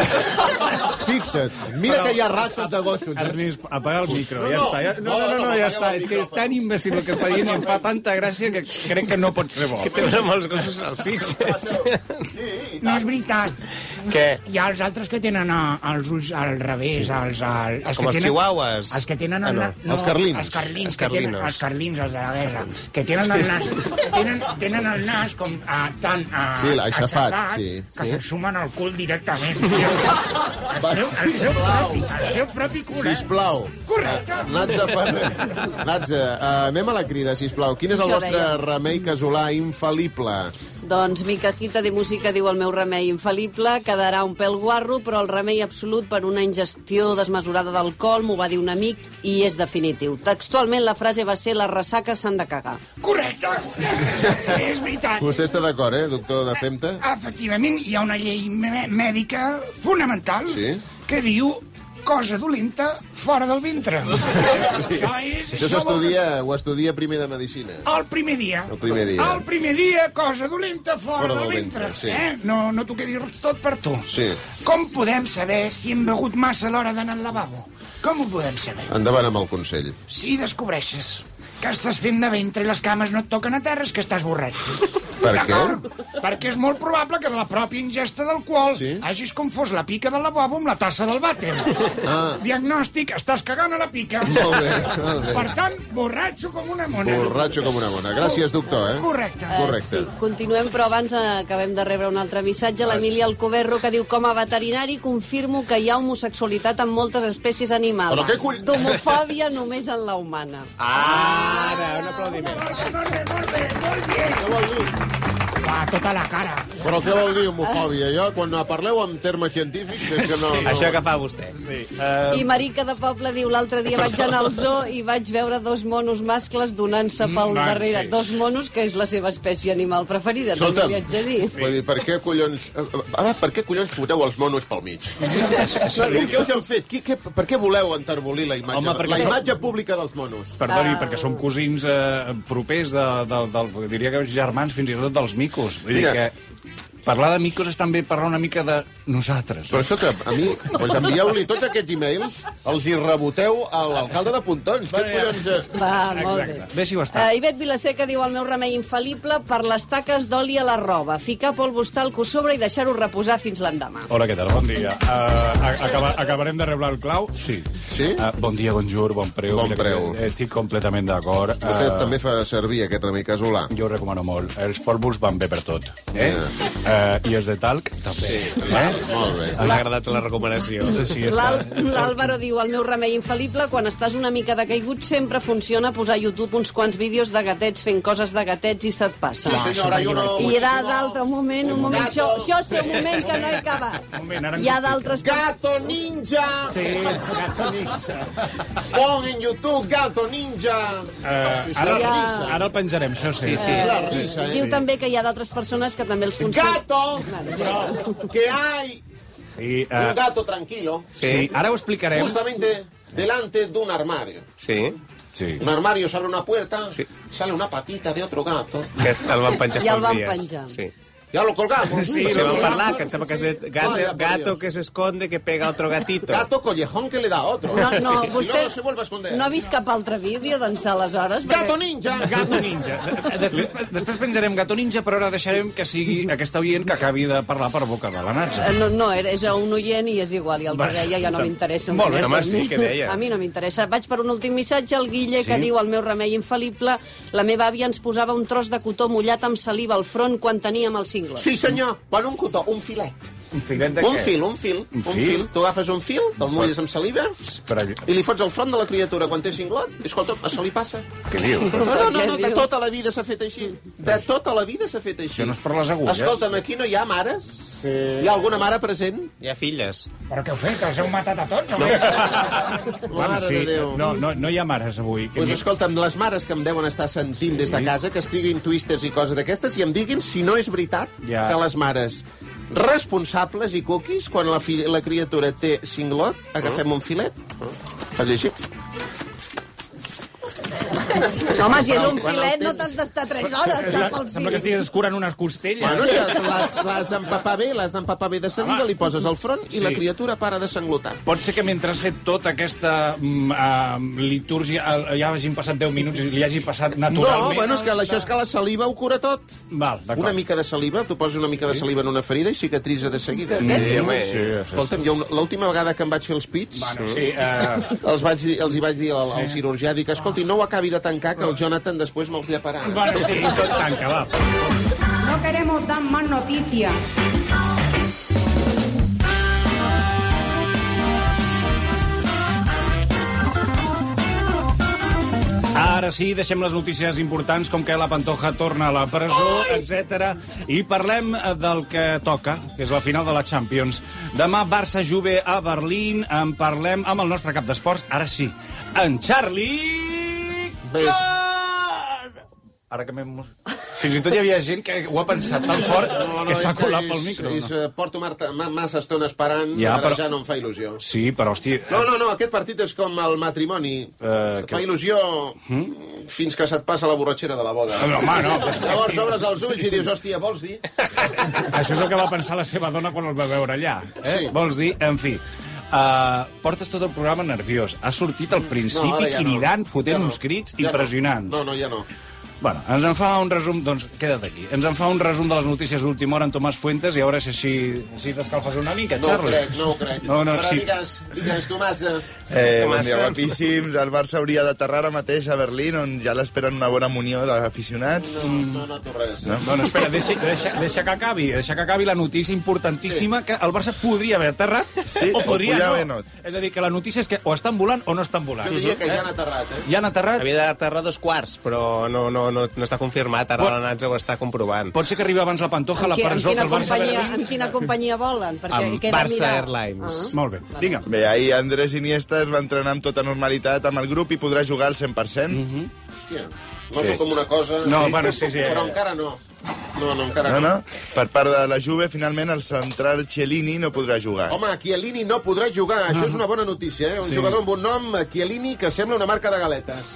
Speaker 9: Fixa't, mira que hi ha races de gossos.
Speaker 10: Ernest, apaga el micro, ja està. No, ja està. És que és tan imbècil el que està dient i em fa tanta gràcia que crec que no pot ser bo.
Speaker 7: Que tenen molts gossos salsitxes.
Speaker 14: No és veritat.
Speaker 7: Què?
Speaker 14: Hi ha els altres que tenen els ulls al revés, els
Speaker 7: com els chihuahuas.
Speaker 14: Els que tenen
Speaker 9: els carlins.
Speaker 14: Els carlins, els carlins, els de la guerra, que tenen el nas, tenen el nas com tan
Speaker 9: aixafat,
Speaker 14: que se sumen al cul directament. El seu propi cul,
Speaker 9: Sisplau.
Speaker 14: Correcte.
Speaker 9: Natza, anem a la crida, sisplau. Quin és el vostre remei casolà infal·lible?
Speaker 12: Doncs mi cajita de música diu el meu remei infal·lible, quedarà un pèl guarro, però el remei absolut per una ingestió desmesurada d'alcohol, m'ho va dir un amic, i és definitiu. Textualment la frase va ser les ressaques s'han de cagar.
Speaker 14: Correcte! És veritat.
Speaker 9: Vostè està d'acord, doctor de Femta?
Speaker 14: Efectivament, hi ha una llei mèdica fonamental que diu cosa dolenta fora del ventre.
Speaker 9: Això ho estudia primer de medicina.
Speaker 14: El primer dia. El primer dia, cosa dolenta fora del ventre. No t'ho quedis tot per tu. Com podem saber si hem begut massa a l'hora d'anar al lavabo? Com ho podem saber?
Speaker 9: Endavant amb el consell.
Speaker 14: Si descobreixes que estàs fent de ventre i les cames no et toquen a terra, és que estàs borratxo.
Speaker 9: Per què?
Speaker 14: Perquè és molt probable que de la pròpia ingesta d'alcohol hagis confós la pica del lavabo amb la tassa del vàter. Diagnòstic, estàs cagant a la pica.
Speaker 9: Molt bé.
Speaker 14: Per tant, borratxo com una mona.
Speaker 9: Borratxo com una mona. Gràcies, doctor.
Speaker 14: Correcte.
Speaker 12: Sí, continuem, però abans acabem de rebre un altre missatge. L'Emília Alcoberro, que diu: com a veterinari confirmo que hi ha homosexualitat en moltes espècies animals. D'homofòbia només en la humana.
Speaker 7: Ara, un aplaudiment.
Speaker 14: Molt bé.
Speaker 9: Què vol dir?
Speaker 14: Tota la cara.
Speaker 9: Però què vol dir homofòbia? Jo, quan parleu en termes científics, és que no...
Speaker 7: Això que fa vostè.
Speaker 12: I Marica de Poble diu: l'altre dia vaig anar al zoo i vaig veure dos monos mascles donant-se pel darrere. Dos monos, que és la seva espècie animal preferida,
Speaker 9: Escolta'm,
Speaker 12: no haig de dir.
Speaker 9: Vull dir, per què collons foteu els monos pel mig? Què us han fet? Per què voleu enterbolir la imatge pública dels monos?
Speaker 10: Perdoni, perquè som cosins propers diria que germans, fins i tot dels micos. Vull dir que parlar de micos és també parlar una mica de nosaltres.
Speaker 9: Però escolta, a mi, envieu-li tots aquests e-mails, els hi reboteu a l'alcalde de Pontons.
Speaker 12: Va, molt bé.
Speaker 10: Deixi-ho estar.
Speaker 12: Ivet Vilaseca diu: el meu remei infal·lible per les taques d'oli a la roba. Ficar polvos talco sobre i deixar-ho reposar fins l'endemà.
Speaker 10: Hola, què tal? Bon dia. Acabarem de rebre el clau? Sí. Bon dia, bonjour, bon preu.
Speaker 9: Bon preu.
Speaker 10: Estic completament d'acord.
Speaker 9: Vostè també fa servir aquest remei casolà?
Speaker 10: Jo ho recomano molt. Els polvos van bé per tot. I els de talc, també.
Speaker 9: Molt bé.
Speaker 7: M'ha agradat la recomanació.
Speaker 12: L'Àlvaro diu: el meu remei infal·lible, quan estàs una mica decaigut, sempre funciona posar a YouTube uns quants vídeos de gatets fent coses de gatets i se't passa.
Speaker 9: Sí, senyora,
Speaker 12: I hi ha d'altre, un moment, això sé, un moment que no he acabat. Hi ha d'altres...
Speaker 9: Gato Ninja!
Speaker 10: Sí, Gato Ninja.
Speaker 9: Pon en YouTube Gato Ninja!
Speaker 10: Ara el penjarem, això sí.
Speaker 9: És la risa,
Speaker 12: Diu també que hi ha d'altres persones que també els funciona.
Speaker 9: Que hay un gato tranquilo.
Speaker 10: Sí, ara ho explicarem.
Speaker 9: Justamente delante de un armario.
Speaker 7: Sí.
Speaker 9: Un armario se abre una puerta, sale una patita de otro gato.
Speaker 7: Que el van penjar
Speaker 12: I el
Speaker 7: fa
Speaker 12: van
Speaker 7: uns dies.
Speaker 12: penjar.
Speaker 7: Sí.
Speaker 9: Ya lo colgamos.
Speaker 7: Sí, se van parlar, que em sembla que és de gato que se esconde, que pega otro gatito.
Speaker 9: Gato collejón que le da a otro.
Speaker 12: No,
Speaker 9: vostè... Y luego se vuelve a esconder.
Speaker 12: No ha vist cap altre vídeo d'ençà aleshores?
Speaker 9: Gato Ninja!
Speaker 10: Gato Ninja. Després penjarem Gato Ninja, però ara deixarem que sigui aquesta oient que acabi de parlar per boca de la Natza.
Speaker 12: No, és un oient i és igual, i el que deia ja no m'interessa.
Speaker 7: Molt bé, home, sí, què deia?
Speaker 12: A mi no m'interessa. Vaig per un últim missatge, el Guille, que diu: el meu remei infal·lible, la meva àvia ens posava un tros de cotó mullat amb saliva al front quan teníem el cingle.
Speaker 9: Sí, senyor. Quan un cotó, un filet.
Speaker 10: Un filet de què?
Speaker 9: Un fil. Tu agafes un fil, te'l mulles amb saliva i li fots al front de la criatura quan té cinglot. Escolta, això li passa.
Speaker 10: Què diu?
Speaker 9: No, de tota la vida s'ha fet així. De tota la vida s'ha fet així.
Speaker 10: Això no és per les agulles.
Speaker 9: Escolta'm, aquí no hi ha mares? Hi ha alguna mare present?
Speaker 7: Hi ha filles.
Speaker 14: Però què heu fet? Els heu matat a tots?
Speaker 9: Mare de Déu.
Speaker 10: No hi ha mares avui.
Speaker 9: Doncs escolta'm, les mares que em deuen estar sentint des de casa, que escriguin twitters i coses d'aquestes i em diguin si no és veritat que les mares responsables i cookies, quan la criatura té cinglot, agafem un filet, fas així.
Speaker 12: Home, si és un filet no t'has d'estar 3 hores.
Speaker 6: Sembla que estigues escurant unes costelles.
Speaker 9: Bueno, l'has d'empapar bé de saliva, li poses al front i la criatura para de sanglotar.
Speaker 6: Pot ser que mentre has fet tota aquesta litúrgia ja hagin passat 10 minuts i li hagi passat naturalment.
Speaker 9: No, bueno, això és que la saliva ho cura tot.
Speaker 6: Val, d'acord.
Speaker 9: Una mica de saliva, tu poses una mica de saliva en una ferida i cicatritza de seguida. Escolta'm, jo l'última vegada que em vaig fer els pits, els hi vaig dir al cirurgià, dic, escolti, no ho acabi de tancar, que el Jonathan després me'ls lleparà.
Speaker 6: Bueno, sí, tot tanca, va.
Speaker 1: No queremos dar más noticias.
Speaker 6: Ara sí, deixem les notícies importants, com que la Pantoja torna a la presó, etc. I parlem del que toca, que és la final de la Champions. Demà Barça-Juve a Berlín. En parlem amb el nostre cap d'esports. Ara sí, en Charlie... Ara que m'hem... Fins i tot hi havia gent que ho ha pensat tan fort que s'ha colat pel micro.
Speaker 9: Porto massa estona esperant, ara ja no em fa il·lusió.
Speaker 6: Sí, però, hòstia...
Speaker 9: No, aquest partit és com el matrimoni. Et fa il·lusió fins que se't passa la borratxera de la boda.
Speaker 6: No, home, no.
Speaker 9: Llavors obres els ulls i dius, hòstia, vols dir?
Speaker 6: Això és el que va pensar la seva dona quan el va veure allà.
Speaker 9: Sí.
Speaker 6: Vols dir? En fi... portes tot el programa nerviós. Has sortit al principi cridant, fotent uns crits impressionants.
Speaker 9: No, ja no.
Speaker 6: Bueno, ens en fa un resum, doncs queda't aquí. Ens en fa un resum de les notícies d'última hora en Tomàs Fuentes i a veure si així t'escalfes una mica, Charlie.
Speaker 9: No ho crec.
Speaker 6: No,
Speaker 9: però
Speaker 6: sí.
Speaker 9: digues, Tomàs...
Speaker 2: Bon dia, guapíssims. El Barça hauria d'aterrar ara mateix a Berlín, on ja l'esperen una bona munió d'aficionats.
Speaker 9: No noto res.
Speaker 6: Bueno, espera, deixa que acabi la notícia importantíssima que el Barça podria haver aterrat o podria no. És a dir, que la notícia és que o estan volant o no estan volant.
Speaker 9: Jo diria que ja han aterrat,
Speaker 6: Ja han aterrat?
Speaker 7: Havia d'aterrar 2:15, però no està confirmat. Ara la Natza ho està comprovant.
Speaker 6: Pot ser que arribi abans la Pantoja a la presó que el Barça Berlín?
Speaker 12: Amb quina companyia volen?
Speaker 7: Amb Barça Airlines.
Speaker 6: Molt bé, vinga.
Speaker 2: Bé, ahir Andrés Iniesta es va entrenar amb tota normalitat amb el grup i podrà jugar al 100%.
Speaker 9: Hòstia, noto com una cosa...
Speaker 6: No, bueno, sí.
Speaker 9: Però encara no. No, encara no.
Speaker 2: Per part de la Juve, finalment, el central Chiellini no podrà jugar.
Speaker 9: Home, Chiellini no podrà jugar. Això és una bona notícia, Un jugador amb un nom, Chiellini, que sembla una marca de galetes.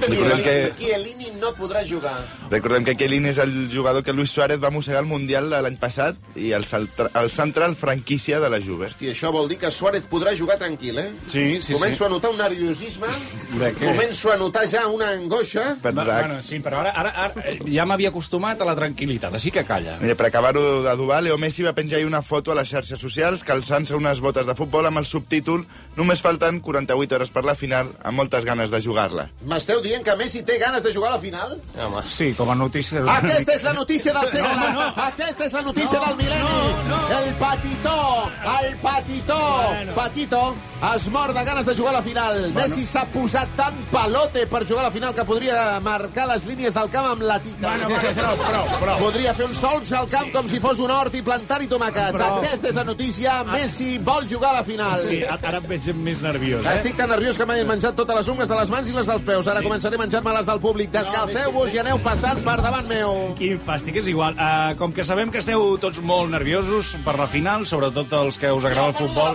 Speaker 9: Chiellini no podrà jugar.
Speaker 2: Recordem que Chiellini és el jugador que Luis Suárez va mossegar al Mundial de l'any passat i el central franquícia de la Juve.
Speaker 9: Hòstia, això vol dir que Suárez podrà jugar tranquil,
Speaker 6: Sí.
Speaker 9: Començo a notar un nerviosisme, començo a notar ja una angoixa.
Speaker 6: Bueno, sí, però ara ja m'havia acostumat a la tranquil·litat, així que calla.
Speaker 2: Mira, per acabar-ho d'adobar, Leo Messi va penjar ahir una foto a les xarxes socials calçant-se unes botes de futbol amb el subtítol "Només falten 48 hores per la final, amb moltes ganes de jugar-la".
Speaker 9: M'esteu dient que Messi té ganes de jugar a la final?
Speaker 6: Home, sí, com a notícia...
Speaker 9: Aquesta és la notícia del segle! Aquesta és la notícia del mil·lenni! El Patito es mor de ganes de jugar a la final. Messi s'ha posat tan palote per jugar a la final que podria marcar les línies del camp amb la tita.
Speaker 6: Prou.
Speaker 9: Podria fer un sols al camp com si fos un hort i plantar-hi tomàquets. Aquesta és la notícia. Messi vol jugar a la final.
Speaker 6: Sí, ara em veig més nerviós,
Speaker 9: Estic tan nerviós que m'he menjat totes les ungles de les mans i les dels peus. Ara començaré a menjar-me les del públic. Descalceu-vos i aneu passant per davant meu.
Speaker 6: Quin fàstic, és igual. Com que sabem que esteu tots molt nerviosos per la final, sobretot els que us agrada el futbol...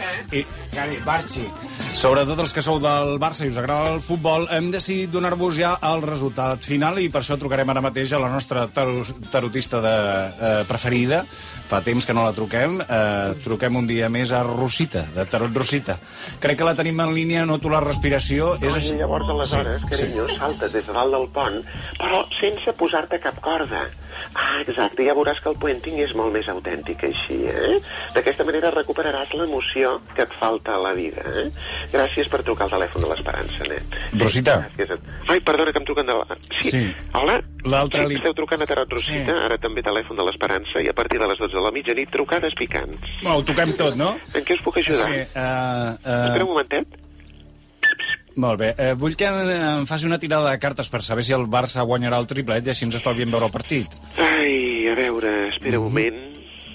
Speaker 6: Sobretot els que sou del Barça i us agrada el futbol, hem decidit donar-vos ja el resultat final i per això trucarem ara mateix a la nostra tarotista preferida. Fa temps que no la truquem. Truquem un dia més a Rosita, de Tarot Rosita. Crec que la tenim en línia, noto la respiració.
Speaker 3: No, és... Llavors, aleshores, carinyo, saltes des de dalt del pont, però sense posar-te cap corda. Exacte, ja veuràs que el puenting és molt més autèntic així, D'aquesta manera recuperaràs l'emoció que et falta a la vida, Gràcies per trucar al telèfon de l'Esperança, net.
Speaker 6: Rosita.
Speaker 3: Ai, perdona, que em truquen de la... Sí. Hola?
Speaker 6: L'altra
Speaker 3: esteu trucant a Tarot Rosita, ara també telèfon de l'Esperança, i a partir de les 12 de la mitjanit, trucades picants.
Speaker 6: Ho toquem tot, no?
Speaker 3: En què us puc ajudar?
Speaker 6: Sí,
Speaker 3: Espera un momentet.
Speaker 6: Molt bé. Vull que em faci una tirada de cartes per saber si el Barça guanyarà el triplet i així ens estalviem veure el partit.
Speaker 3: Ai, a veure, espera un moment.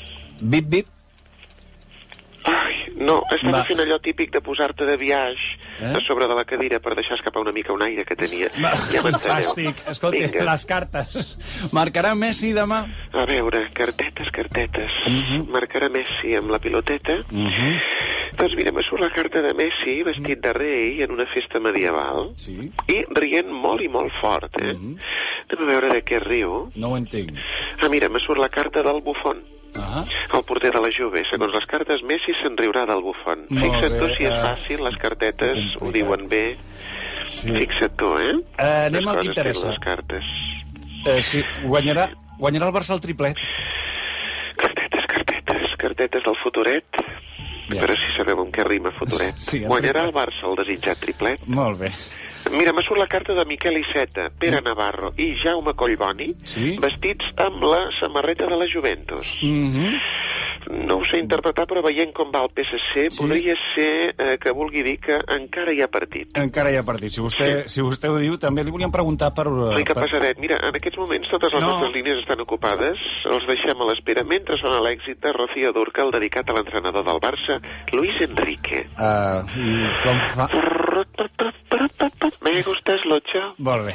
Speaker 6: Bip, bip.
Speaker 3: Ai, no, estava fent allò típic de posar-te de viatge a sobre de la cadira per deixar escapar una mica un aire que tenia. Ja m'enteneu.
Speaker 6: Fàstic. Escolti, les cartes. Marcarà Messi demà?
Speaker 3: A veure, cartetes. Marcarà Messi amb la piloteta. Doncs mira, me surt la carta de Messi vestit de rei en una festa medieval i rient molt i molt fort, Anem a veure de què riu.
Speaker 6: No ho entenc.
Speaker 3: Mira, me surt la carta del Buffon. El porter de la Juve. Segons les cartes, Messi se'n riurà del Buffon. Fixa't tu si és fàcil, les cartetes ho diuen bé. Fixa't tu,
Speaker 6: Anem al que interessa.
Speaker 3: Les cartes.
Speaker 6: Sí, guanyarà el Barça el triplet.
Speaker 3: Cartetes del futuret. Però si sabeu amb què rima futuret. Guanyarà el Barça el desitjat triplet.
Speaker 6: Molt bé.
Speaker 3: Mira, m'ha surt la carta de Miquel Iceta, Pere Navarro i Jaume Collboni, vestits amb la samarreta de la Juventus. No ho sé interpretar, però veient com va el PSC, podria ser que vulgui dir que encara hi ha partit.
Speaker 6: Encara hi ha partit. Si vostè ho diu, també li volíem preguntar per...
Speaker 3: No hi cap passadet. Mira, en aquests moments totes les nostres línies estan ocupades. Els deixem a l'espera mentre sona l'èxit de Rocío Dúrcal, dedicat a l'entrenador del Barça, Luis Enrique.
Speaker 6: I com fa?
Speaker 3: Me gustas l'ocho.
Speaker 6: Molt bé.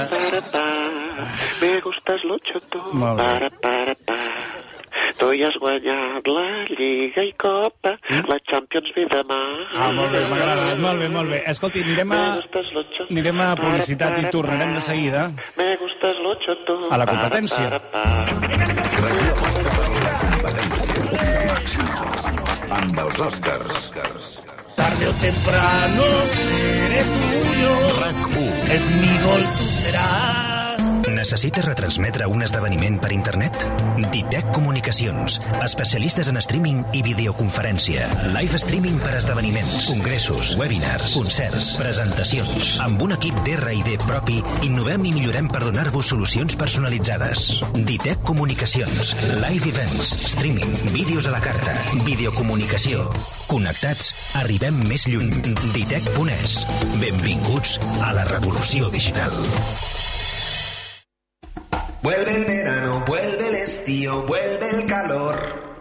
Speaker 3: Me gustas l'ocho, tu.
Speaker 6: Molt bé.
Speaker 3: Tu ja has guanyat la Lliga i Copa, la Champions ve demà.
Speaker 6: Molt bé, m'ha agradat. Molt bé. Escolti, anirem a publicitat i tornarem de seguida.
Speaker 3: Me gustas l'ocho, tu.
Speaker 6: A la competència.
Speaker 8: Amb els Oscars.
Speaker 4: Tarde o temprano seré tuyo. Es mi gol, tú serás.
Speaker 5: Necessites retransmetre un esdeveniment per internet? Ditec Comunicacions, especialistes en streaming i videoconferència. Live streaming per esdeveniments, congressos, webinars, concerts, presentacions. Amb un equip d'R&D propi, innovem i millorem per donar-vos solucions personalitzades. Ditec Comunicacions, live events, streaming, vídeos a la carta, videocomunicació. Connectats, arribem més lluny. Ditec.es. Benvinguts a la revolució digital.
Speaker 11: Vuelve el verano, vuelve el estío, vuelve el calor.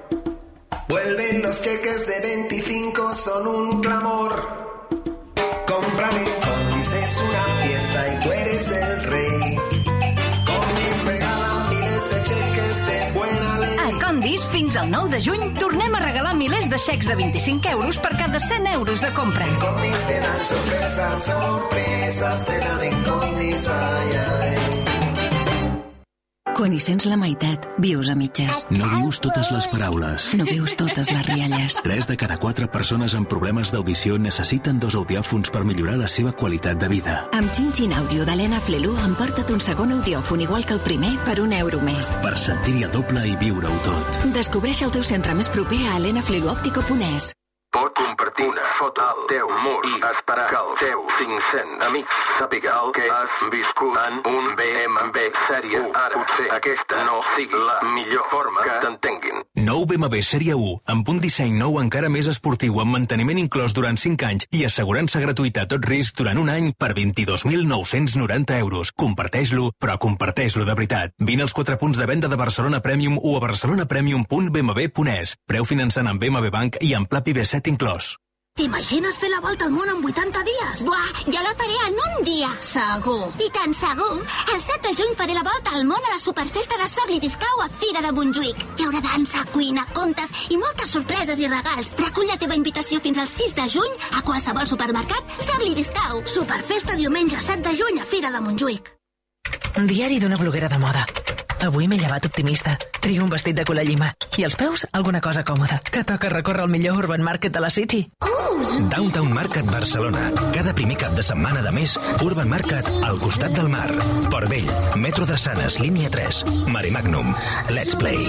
Speaker 11: Vuelven los cheques de 25, son un clamor. Comprar en Condis es una fiesta y tú eres el rey. Condis regala milers de cheques de buena ley.
Speaker 16: A Condis, fins al 9 de juny, tornem a regalar milers de xecs de 25 euros per cada 100 euros de compra.
Speaker 11: En Condis te dan sorpresas, sorpresas te dan en Condis, ai, ai.
Speaker 21: Quan hi sents la meitat, vius a mitges.
Speaker 17: No dius totes les paraules.
Speaker 21: No vius totes les rialles.
Speaker 17: 3 de cada 4 persones amb problemes d'audició necessiten 2 audiòfons per millorar la seva qualitat de vida.
Speaker 21: Amb Chin Audio d'Helena Flelú emporta't un segon audiòfon igual que el primer per €1 més.
Speaker 17: Per sentir-hi el doble i viure-ho tot.
Speaker 21: Descobreix el teu centre més proper a helenafleluòptico.es.
Speaker 23: Pot compartir una foto al teu mur i esperar que el teu 500 amics sàpiga el que has viscut en un BMW sèrie 1. Ara potser aquesta no sigui la millor forma que t'entenguin.
Speaker 5: Nou BMW sèrie 1, amb un disseny nou encara més esportiu, amb manteniment inclòs durant 5 anys i assegurança gratuïta a tot risc durant un any per 22.990 euros. Comparteix-lo, però comparteix-lo de veritat. Vine als 4 punts de venda de Barcelona Premium o a barcelonapremium.bmw.es. Preu finançant amb BMW Bank i amb Pla PIB 7 inclòs.
Speaker 27: T'imagines fer la volta al món en 80 dies?
Speaker 28: Buah, jo la faré en un dia.
Speaker 27: Segur.
Speaker 28: I tan segur. El 7 de juny faré la volta al món a la superfesta de Sorli Discau a Fira de Montjuïc. Hi haurà dansa, cuina, contes i moltes sorpreses i regals. Recull la teva invitació fins al 6 de juny a qualsevol supermercat Sorli Discau. Superfesta diumenge 7 de juny a Fira de Montjuïc.
Speaker 29: Diari d'una bloguera de moda. Avui m'he llevat optimista. Trio un vestit de color llima. I als peus, alguna cosa còmoda. Que toca recórrer el millor Urban Market de la City.
Speaker 5: Downtown Market Barcelona. Cada primer cap de setmana de mes, Urban Market al costat del mar. Port Vell, Metro Drassanes, línia 3. Mare Magnum. Let's play.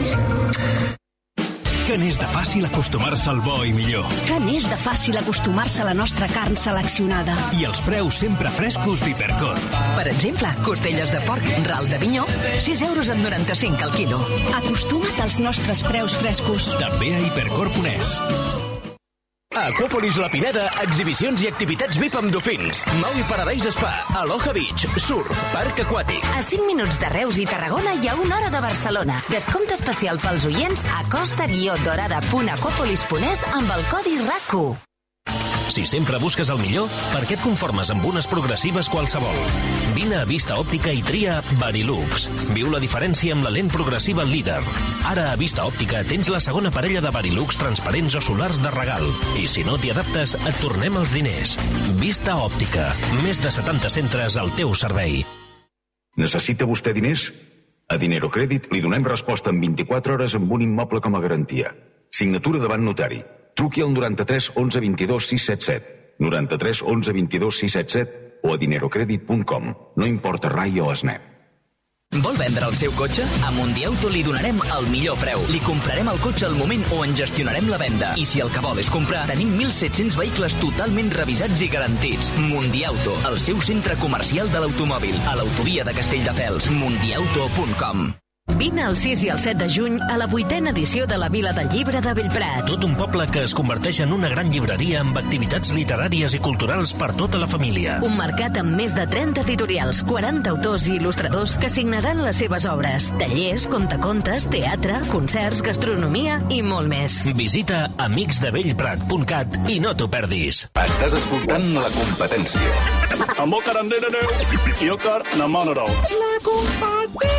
Speaker 5: Que n'és de fàcil acostumar-se al bo i millor.
Speaker 16: Que n'és de fàcil acostumar-se a la nostra carn seleccionada.
Speaker 5: I els preus sempre frescos d'Hipercor.
Speaker 29: Per exemple, costelles de porc ral de Vinyó, 6,95 € al quilo.
Speaker 16: Acostuma't als nostres preus frescos.
Speaker 5: També a Hipercor.es.
Speaker 30: A Aquàpolis La Pineda, exhibicions i activitats VIP amb dofins. Mau i Paradise Spa, Aloha Beach, surf, parc aquàtic.
Speaker 24: A 5 minuts de Reus i Tarragona i a 1 hora de Barcelona. Descompte especial pels oients a costa-dorada.aquapolis.es amb el codi RAC1.
Speaker 5: Si sempre busques el millor, per què et conformes amb unes progressives qualsevol? Vine a Vista Òptica i tria Varilux. Viu la diferència amb la lent progressiva líder. Ara a Vista Òptica tens la segona parella de Varilux transparents o solars de regal. I si no t'hi adaptes, et tornem els diners. Vista Òptica. Més de 70 centres al teu servei.
Speaker 10: Necessita vostè diners? A Dinerocrèdit li donem resposta en 24 hores amb un immoble com a garantia. Signatura davant notari. Truqui al 93 11 22 677, 93 11 22 677 o a dinerocredit.com. No importa RAI o SNEP.
Speaker 13: Vol vendre el seu cotxe? A Mundiauto li donarem el millor preu. Li comprarem el cotxe al moment o en gestionarem la venda. I si el que vol és comprar, tenim 1.700 vehicles totalment revisats i garantits. Mundiauto, el seu centre comercial de l'automòbil. A l'autovia de Castelldefels. Mundiauto.com.
Speaker 24: Vine el 6 i el 7 de juny a la 8a edició de la Vila del Llibre de Bellprat.
Speaker 5: Tot un poble que es converteix en una gran llibreria amb activitats literàries i culturals per tota la família.
Speaker 24: Un mercat amb més de 30 editorials, 40 autors i il·lustradors que signaran les seves obres. Tallers, contacontes, teatre, concerts, gastronomia i molt més.
Speaker 5: Visita amicsdebellprat.cat i no t'ho perdis.
Speaker 8: Estàs escoltant La Competència.
Speaker 4: Amb el carandere i el car na mano. La competència.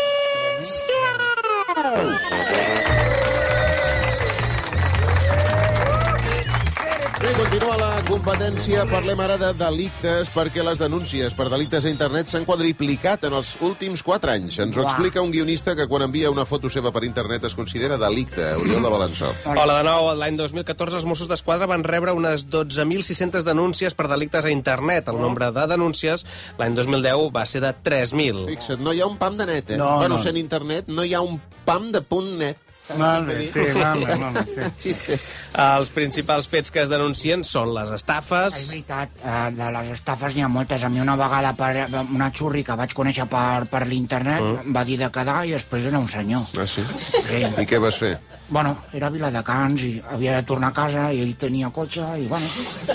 Speaker 9: Bé, continua la competència. Parlem ara de delictes, perquè les denúncies per delictes a internet s'han quadriplicat en els últims 4 anys. Ens ho explica un guionista que quan envia una foto seva per internet es considera delicte. Oriol de Balançó.
Speaker 7: Hola de nou. L'any 2014 els Mossos d'Esquadra van rebre unes 12.600 denúncies per delictes a internet. El nombre de denúncies l'any 2010 va ser de 3.000.
Speaker 9: Fixa't, no hi ha un pam de net, eh?
Speaker 6: No,
Speaker 9: bueno,
Speaker 6: no.
Speaker 9: sent internet no hi ha un pam de punt net.
Speaker 6: Molt bé, sí, molt bé, sí.
Speaker 7: Els principals fets que es denuncien són les estafes.
Speaker 14: És veritat, de les estafes n'hi ha moltes. A mi una vegada una xurri que vaig conèixer per l'internet em va dir de quedar i després era un senyor.
Speaker 9: Ah, sí?
Speaker 14: Sí.
Speaker 9: I què vas fer?
Speaker 14: Bueno, era a Viladecans i havia de tornar a casa i ell tenia cotxe i bueno...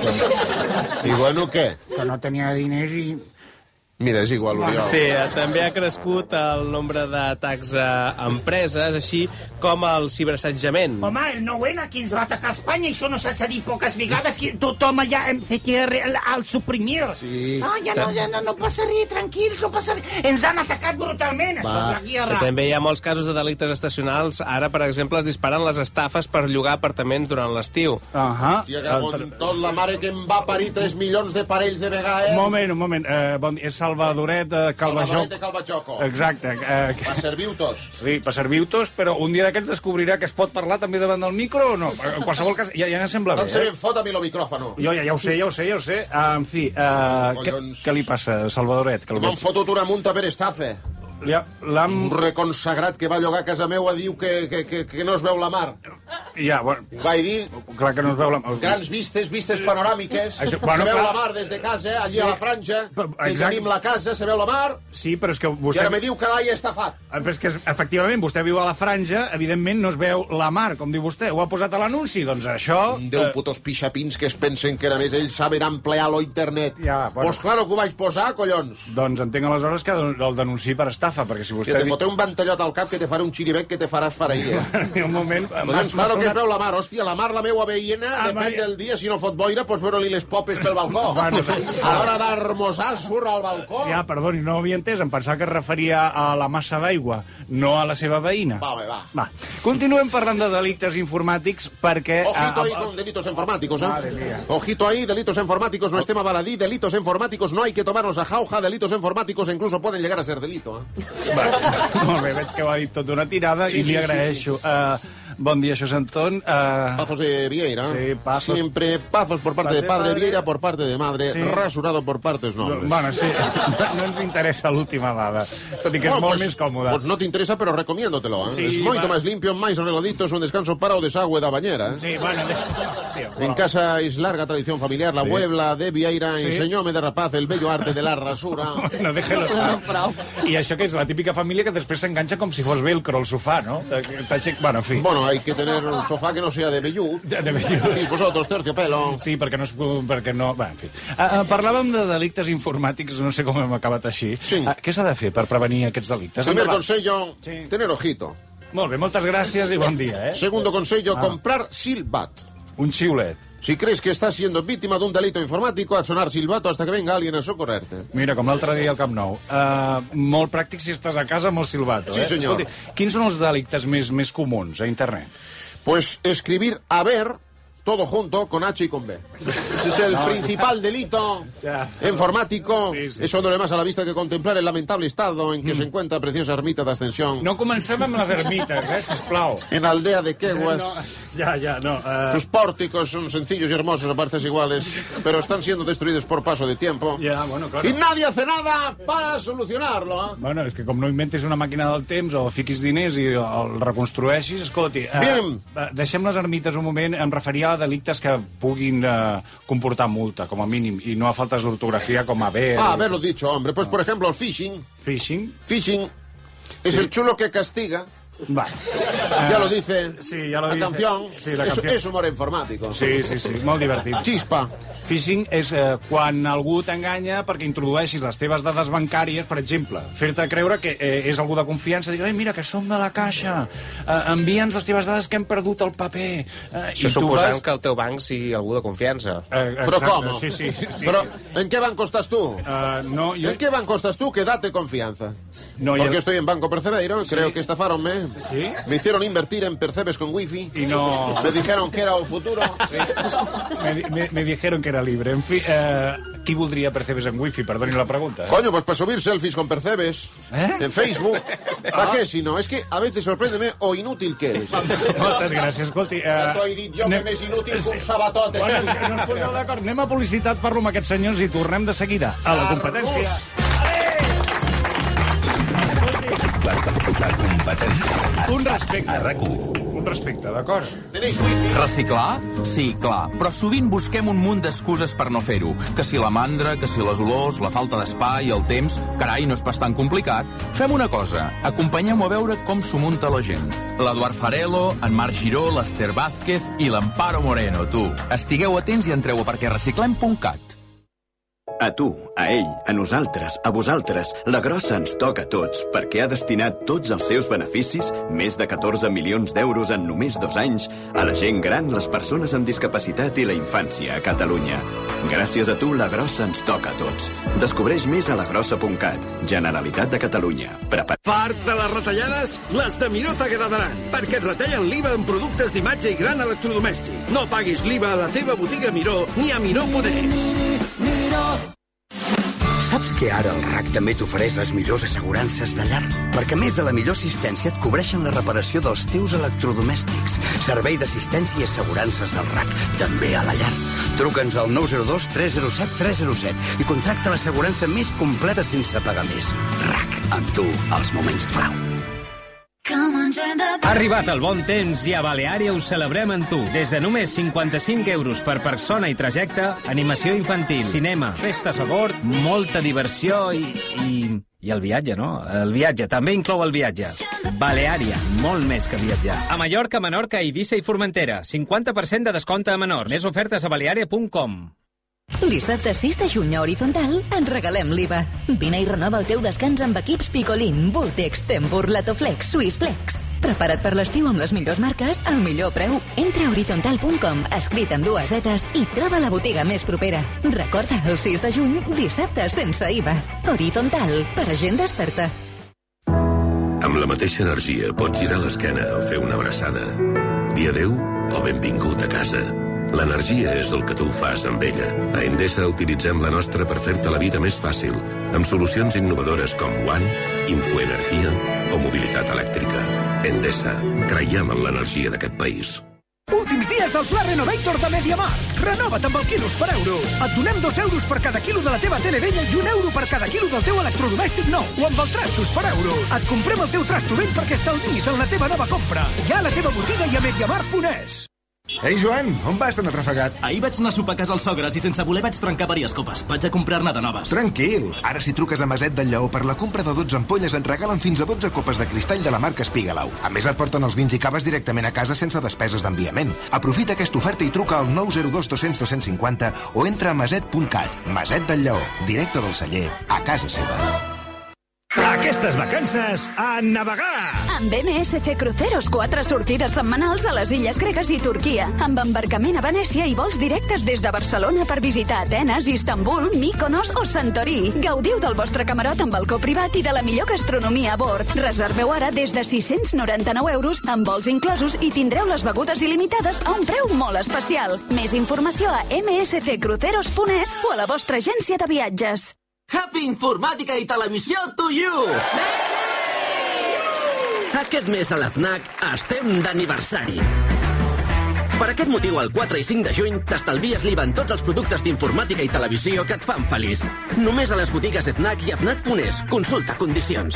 Speaker 9: I bueno, què?
Speaker 14: Que no tenia diners i...
Speaker 9: Mira, és igual, Oriol.
Speaker 7: Sí, també ha crescut el nombre d'atacs a empreses, així com el ciberassetjament.
Speaker 14: Home, el 9-N qui ens va atacar a Espanya, això no s'ha dit poques vegades, que tothom allà hem fet el suprimir.
Speaker 9: Sí.
Speaker 14: Ah, ja no passa res, tranquils, no passa res. Ens han atacat brutalment, això és la guerra.
Speaker 7: També hi ha molts casos de delictes estacionals. Ara, per exemple, es disparen les estafes per llogar apartaments durant l'estiu.
Speaker 9: Hòstia, que con tot la mare que em va parir 3 milions de parells de vegades.
Speaker 6: Un moment. Bon dia, Salvadoret de Calvajoc.
Speaker 9: Salvadoret de Calvajoco.
Speaker 6: Exacte.
Speaker 9: Va serviu-tos.
Speaker 6: Sí, va serviu-tos, però un dia d'aquests descobrirà que es pot parlar també davant del micro o no? En qualsevol cas, ja em sembla bé.
Speaker 9: Doncs se ben fot a mi el micròfono.
Speaker 6: Jo ja ho sé. En fi, què li passa, Salvadoret?
Speaker 9: M'han fotut una multa per estafa. Un reconsagrat que va llogar a casa meva diu que no es veu la mar.
Speaker 6: Ja, bueno...
Speaker 9: Vaig dir...
Speaker 6: Clar que no es veu la mar.
Speaker 9: Grans vistes panoràmiques. Se veu la mar des de casa, allí a la franja. Que tenim la casa, se veu la mar.
Speaker 6: Sí, però és que vostè...
Speaker 9: I ara me diu que l'hai estafat.
Speaker 6: Però és que, efectivament, vostè viu a la franja, evidentment no es veu la mar, com diu vostè. Ho ha posat a l'anunci, doncs això...
Speaker 9: 10 putos pixapins que es pensen que només ells saben emplear lo internet.
Speaker 6: Ja, bueno.
Speaker 9: Pues claro que ho vaig posar, collons.
Speaker 6: Doncs entenc aleshores que el denunciï per estafa, perquè si vostè...
Speaker 9: Que te fotré un ventallot al cap que te faré un xiribec que te faràs farair, eh?
Speaker 6: Un moment...
Speaker 9: Doncs claro que es veu la mar, hòstia, la mar, la meua veïna, depèn del dia, si no fot boira, pues veure-li les popes pel balcó. A l'hora d'armosar, surt al balcó.
Speaker 6: Ja, perdoni, no ho havia entès, em pensava que es referia a la massa d'aigua, no a la seva veïna. Va. Continuem parlant de delictes informàtics perquè...
Speaker 9: Ojito ahí con delitos informáticos, ¿eh? Ojito ahí, delitos informáticos, no estem a baladí, delitos informáticos, no hay que tomarnos a jauja, delitos informáticos incluso pueden llegar a ser delito, eh?
Speaker 6: Molt bé, veig que ho ha dit tot d'una tirada i li agraeixo. Bon dia, José Antón.
Speaker 9: Pazos de Vieira.
Speaker 6: Sí, Pazos.
Speaker 9: Siempre Pazos por parte de padre, Vieira por parte de madre,
Speaker 6: sí.
Speaker 9: Rasurado por partes nobles.
Speaker 6: Bueno, sí, no ens interessa l'última dada, tot i que és molt més còmode.
Speaker 9: Pues no te interesa, pero recomiéndotelo, ¿eh?
Speaker 6: Sí,
Speaker 9: es moito máis limpio, máis arregladito, es un descanso para o desagüe da bañera, ¿eh?
Speaker 6: Sí, bueno, hostia,
Speaker 9: En casa es larga tradición familiar, la Puebla de Vieira enseñóme de rapaz el bello arte de la rasura.
Speaker 6: No, déjelo estar. I això que és la típica família que després s'enganxa com si fos velcro al sofà, no? Bueno, en fi.
Speaker 9: Bueno, hay que tener un sofá que no sea de vellut.
Speaker 6: De vellut.
Speaker 9: Y vosotros, terciopelo.
Speaker 6: Sí, perquè no... Va, en fi. Parlàvem de delictes informàtics, no sé com hem acabat així.
Speaker 9: Sí.
Speaker 6: Què s'ha de fer per prevenir aquests delictes?
Speaker 9: Primer consejo, tener ojito.
Speaker 6: Molt bé, moltes gràcies i bon dia, eh?
Speaker 9: Segundo consejo, comprar silbat.
Speaker 6: Un xiulet.
Speaker 9: Si crees que estás siendo víctima de un delito informático, a sonar silbato hasta que venga alguien a socorrerte.
Speaker 6: Mira, com l'altre dia al Camp Nou. Molt pràctic si estás a casa amb el silbato.
Speaker 9: Sí, senyor.
Speaker 6: Escolti, quins són els delictes més comuns a internet?
Speaker 9: Pues escribir haber, todo junto, con H y con B. Ese es el principal delito informático. Sí. Eso no le más a la vista que contemplar el lamentable estado en que se encuentra preciosa ermita de Ascensión.
Speaker 6: No comencem amb les ermites, sisplau.
Speaker 9: En la aldea de Queguas.
Speaker 6: No.
Speaker 9: Sus pórticos son sencillos y hermosos a partes iguales, pero están siendo destruidos por paso de tiempo.
Speaker 6: Bueno, claro.
Speaker 9: Y nadie hace nada para solucionarlo.
Speaker 6: Bueno, és que com no inventis una màquina del temps o fiquis diners i el reconstrueixis, escolti, deixem les ermites un moment, em referia a delictes que puguin comportar multa, com a mínim, y no a faltas de ortografía como haber...
Speaker 9: haberlo dicho, hombre. Pues, por ejemplo, el phishing.
Speaker 6: ¿Phishing?
Speaker 9: Phishing es el chulo que castiga.
Speaker 6: Vale.
Speaker 9: Ya lo dice
Speaker 6: la
Speaker 9: canción.
Speaker 6: Sí, la canción.
Speaker 9: Es humor informático.
Speaker 6: Sí, molt divertit.
Speaker 9: Chispa.
Speaker 6: Phishing és quan algú t'enganya perquè introdueixis les teves dades bancàries, per exemple, fer-te creure que és algú de confiança, dir, mira, que som de la Caixa, envia'ns les teves dades que hem perdut el paper.
Speaker 7: Això suposant que el teu banc sigui algú de confiança.
Speaker 9: Però com?
Speaker 6: Sí.
Speaker 9: Però ¿en qué banco estás tú?
Speaker 6: No, yo...
Speaker 9: ¿En qué banco estás tú que date confianza?
Speaker 6: No,
Speaker 9: porque yo estoy en Banco Percebeiro, creo que estafaronme.
Speaker 6: ¿Sí?
Speaker 9: Me hicieron invertir en Percebes con wifi.
Speaker 6: Y no...
Speaker 9: Me dijeron que era el futuro.
Speaker 6: Me dijeron que era libre. En fi, qui voldria Percebes en wifi? Perdoni la pregunta.
Speaker 9: Coño, pues para subir selfies con Percebes en Facebook. ¿Para qué si no? Es que a veces sorpréndeme o inútil que eres.
Speaker 6: Moltes gràcies, escolti.
Speaker 9: Ja t'ho he dit jo que més inútil que un sabatot.
Speaker 6: Bueno, és que no ens poseu d'acord. Anem a publicitat, parlo amb aquests senyors i tornem de seguida a la competència.
Speaker 8: La competència.
Speaker 6: Un respecte.
Speaker 8: A RAC1.
Speaker 6: Un respecte, d'acord?
Speaker 1: Reciclar? Sí, clar. Però sovint busquem un munt d'excuses per no fer-ho. Que si la mandra, que si les olors, la falta d'espai, el temps... Carai, no és pas tan complicat. Fem una cosa. Acompanyem-ho a veure com s'ho munta la gent. L'Eduard Farelo, en Marc Giró, l'Ester Vázquez i l'Amparo Moreno, tu. Estigueu atents i entreu a perquerreciclem.cat.
Speaker 2: A tu, a ell, a nosaltres, a vosaltres, la Grossa ens toca a tots perquè ha destinat tots els seus beneficis, més de 14 milions d'euros en només 2 anys, a la gent gran, les persones amb discapacitat i la infància a Catalunya. Gràcies a tu, la Grossa ens toca a tots. Descobreix més a lagrossa.cat. Generalitat de Catalunya.
Speaker 12: Fart de les retallades? Les de Miró t'agradaran, perquè et retallen l'IVA en productes d'imatge i gran electrodomèstic. No paguis l'IVA a la teva botiga Miró ni a Miró Poders.
Speaker 15: Saps que ara el RAC també t'ofereix les millors assegurances de llar? Perquè a més de la millor assistència et cobreixen la reparació dels teus electrodomèstics. Servei d'assistència i assegurances del RAC, també a la llar. Truca'ns al 902 307 307 i contracta l'assegurança més completa sense pagar més. RAC, amb tu, als moments clau.
Speaker 18: Ha arribat el bon temps i a Baleària ho celebrem amb tu. Des de només 55 euros per persona i trajecte, animació infantil, cinema, festes a bord, molta diversió i el viatge, no? El viatge, també inclou el viatge. Baleària, molt més que viatjar. A Mallorca, Menorca, Eivissa i Formentera. 50% de descompte a menors. Més ofertes a baleària.com.
Speaker 24: Dissabte 6 de juny a Horizontal ens regalem l'IVA. Vine i renova el teu descans amb equips Picolín, Vultex, Tempur, Latoflex, Swissflex. Prepara't per l'estiu amb les millors marques al millor preu. Entra a horizontal.com, escrit amb 2 zetes, i troba la botiga més propera. Recorda, el 6 de juny, dissabte sense IVA. Horizontal, per a gent desperta.
Speaker 19: Amb la mateixa energia pots girar l'esquena o fer una abraçada. Dir adéu o benvingut a casa. L'energia és el que tu fas amb ella. A Endesa utilitzem la nostra per fer-te la vida més fàcil, amb solucions innovadores com One, Infoenergia o mobilitat elèctrica. Endesa, creiem en l'energia d'aquest país.
Speaker 20: Últims dies del Pla Renovator de MediaMarkt. Renova't amb el quilos per euros. Et donem 2 euros per cada quilo de la teva tele vella i 1 euro per cada quilo del teu electrodomèstic nou. O amb el Trastos per euros. Et comprem el teu trasto vell perquè estalvis en la teva nova compra. Ja a la teva botiga i a MediaMarkt.es.
Speaker 22: Ei, Joan, on vas tan atrafegat?
Speaker 25: Ahir vaig anar a sopar a casa als sogres i sense voler vaig trencar diverses copes. Vaig a comprar-ne de noves.
Speaker 22: Tranquil. Ara si truques a Maset del Lleó per la compra de 12 ampolles et regalen fins a 12 copes de cristall de la marca Spiegelau. A més et porten els vins i caves directament a casa sense despeses d'enviament. Aprofita aquesta oferta i truca al 902 200 250 o entra a maset.cat. Maset del Lleó, directe del celler, a casa seva.
Speaker 20: Aquestes vacances, a navegar!
Speaker 24: Amb MSC Cruceros, 4 sortides setmanals a les illes gregues i Turquia, amb embarcament a Venècia i vols directes des de Barcelona per visitar Atenes, Istanbul, Mykonos o Santorí. Gaudiu del vostre camarot amb balcó privat i de la millor gastronomia a bord. Reserveu ara des de 699 euros amb vols inclosos i tindreu les begudes il·limitades a un preu molt especial. Més informació a msccruceros.es o a la vostra agència de viatges.
Speaker 30: Happy Informàtica i Televisió to you! Aquest mes a la FNAC estem d'aniversari. Per aquest motiu, el 4 i 5 de juny, t'estalvies l'IVA en tots els productes d'informàtica i televisió que et fan feliç. Només a les botigues FNAC i a FNAC.es. Consulta condicions.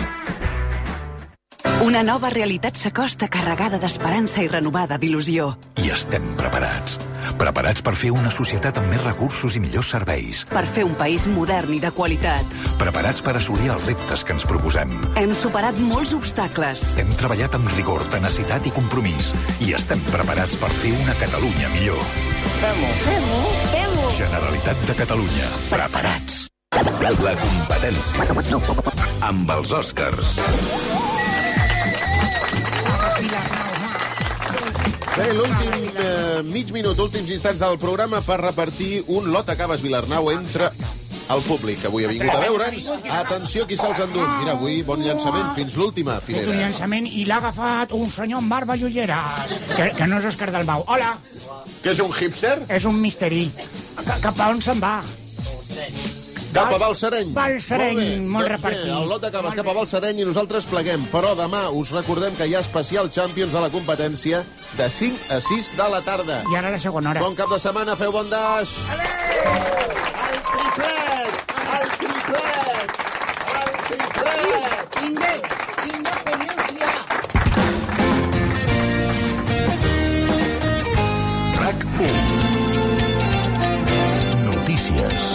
Speaker 3: Una nova realitat s'acosta carregada d'esperança i renovada d'il·lusió.
Speaker 8: I estem preparats. Preparats per fer una societat amb més recursos i millors serveis.
Speaker 3: Per fer un país modern i de qualitat.
Speaker 8: Preparats per assolir els reptes que ens proposem.
Speaker 3: Hem superat molts obstacles.
Speaker 8: Hem treballat amb rigor, tenacitat i compromís. I estem preparats per fer una Catalunya millor.
Speaker 3: Fem-ho. Fem-ho. Fem-ho.
Speaker 8: Generalitat de Catalunya. Preparats. La competència. Amb els Oscars.
Speaker 9: Bé, l'últim mig minut, últims instants del programa per repartir un lot a Caves Vilarnau entre el públic que avui ha vingut a veure'ns. Atenció, qui se'ls endut. Mira, avui bon llançament, fins l'última filera.
Speaker 14: És un llançament i l'ha agafat un senyor amb barba i ulleres, que no és Òscar Dalmau. Hola.
Speaker 9: Que és un hipster?
Speaker 14: És un misteri. Cap a on se'n va?
Speaker 9: Cap a Balsareny.
Speaker 14: Balsareny, molt repartit.
Speaker 9: Bé, el lot de Caves cap a Balsareny i nosaltres pleguem. Però demà us recordem que hi ha especial Champions de la competència de 5 a 6 de la tarda.
Speaker 14: I ara la segona hora.
Speaker 9: Bon cap de setmana, feu bon daix. El triplet! El triplet! El triplet!
Speaker 14: Independència!
Speaker 8: RAC 1. Notícies.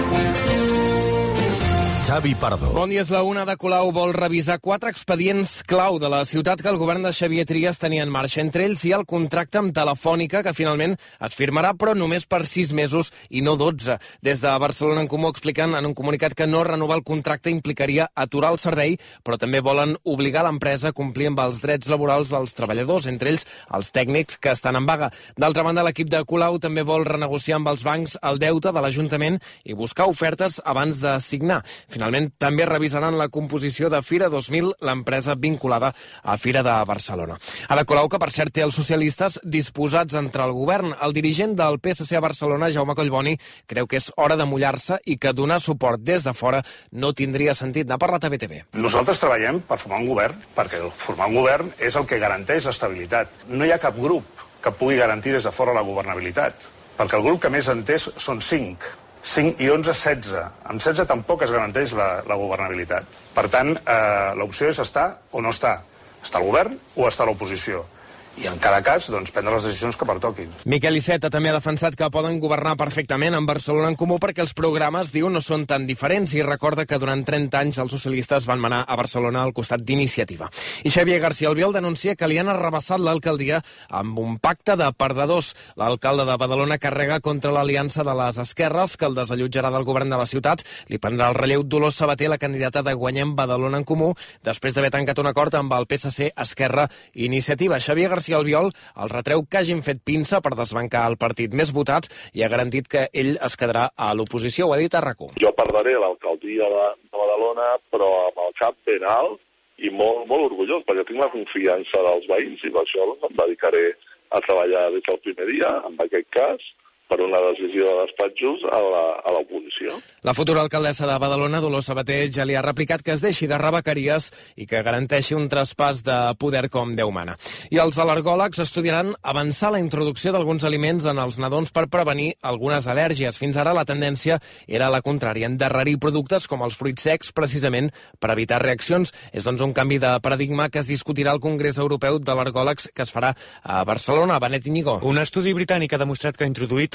Speaker 8: Xavi Pardo.
Speaker 11: Bon dia, és la una de Colau. Vol revisar 4 expedients clau de la ciutat que el govern de Xavier Trias tenia en marxa. Entre ells hi ha el contracte amb Telefònica, que finalment es firmarà, però només per 6 mesos i no 12. Des de Barcelona en Comú expliquen en un comunicat que no renovar el contracte implicaria aturar el servei, però també volen obligar l'empresa a complir amb els drets laborals dels treballadors, entre ells els tècnics que estan en vaga. D'altra banda, l'equip de Colau també vol renegociar amb els bancs el deute de l'Ajuntament i buscar ofertes abans de signar. Finalment, també revisaran la composició de Fira 2000, l'empresa vinculada a Fira de Barcelona. Ada Colau, que per cert té els socialistes disposats entre el govern. El dirigent del PSC a Barcelona, Jaume Collboni, creu que és hora de mullar-se i que donar suport des de fora no tindria sentit. N'ha parlat a BTV.
Speaker 16: Nosaltres treballem per formar un govern, perquè formar un govern és el que garanteix l'estabilitat. No hi ha cap grup que pugui garantir des de fora la governabilitat, perquè el grup que més en té són 5 i 11, 16. Amb 16 tampoc es garanteix la governabilitat. Per tant, l'opció és estar o no estar. Estar al govern o estar a l'oposició. I en cada cas, doncs, prendre les decisions que pertoquin.
Speaker 11: Miquel Iceta també ha defensat que poden governar perfectament amb Barcelona en Comú perquè els programes, diu, no són tan diferents i recorda que durant 30 anys els socialistes van manar a Barcelona al costat d'Iniciativa. I Xavier García Albiol denuncia que li han arrabassat l'alcaldia amb un pacte de perdedors. L'alcalde de Badalona carrega contra l'aliança de les esquerres que el desallotjarà del govern de la ciutat. Li prendrà el relleu Dolors Sabater, la candidata de Guanyem Badalona en Comú, després d'haver tancat un acord amb el PSC, Esquerra i Iniciativa. Xavier García Albiol el retreu que hagin fet pinça per desbancar el partit més votat i ha garantit que ell es quedarà a l'oposició, ho ha dit a RAC1.
Speaker 17: Jo perdré l'alcaldia de Badalona, però amb el cap ben alt i molt, molt orgullós, perquè tinc la confiança dels veïns i per això em dedicaré a treballar des del primer dia, en aquest cas, per una decisió de despatxos a l'oposició.
Speaker 11: La futura alcaldessa de Badalona, Dolors Sabater, ja li ha replicat que es deixi de rebequeries i que garanteixi un traspàs de poder com Déu mana. I els al·lergòlegs estudiaran avançar la introducció d'alguns aliments en els nadons per prevenir algunes al·lèrgies. Fins ara la tendència era la contrària, endarrerir productes com els fruits secs precisament per evitar reaccions. És doncs un canvi de paradigma que es discutirà al Congrés Europeu d'Al·lergòlegs que es farà a Barcelona. Benet Íñigo.
Speaker 21: Un estudi britànic ha demostrat que introduir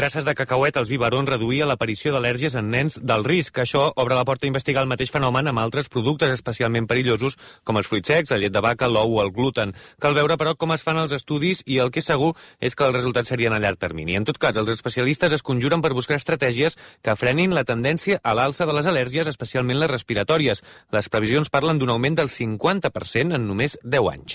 Speaker 4: traces de cacauet als biberons reduïa l'aparició d'al·lèrgies en nens del risc. Això obre la porta a investigar el mateix fenomen amb altres productes especialment perillosos com els fruits secs, la llet de vaca, l'ou o el gluten. Cal veure, però, com es fan els estudis i el que és segur és que els resultats serien a llarg termini. En tot cas, els especialistes es conjuren per buscar estratègies que frenin la tendència a l'alça de les al·lèrgies, especialment les respiratòries. Les previsions parlen d'un augment del 50% en només 10 anys.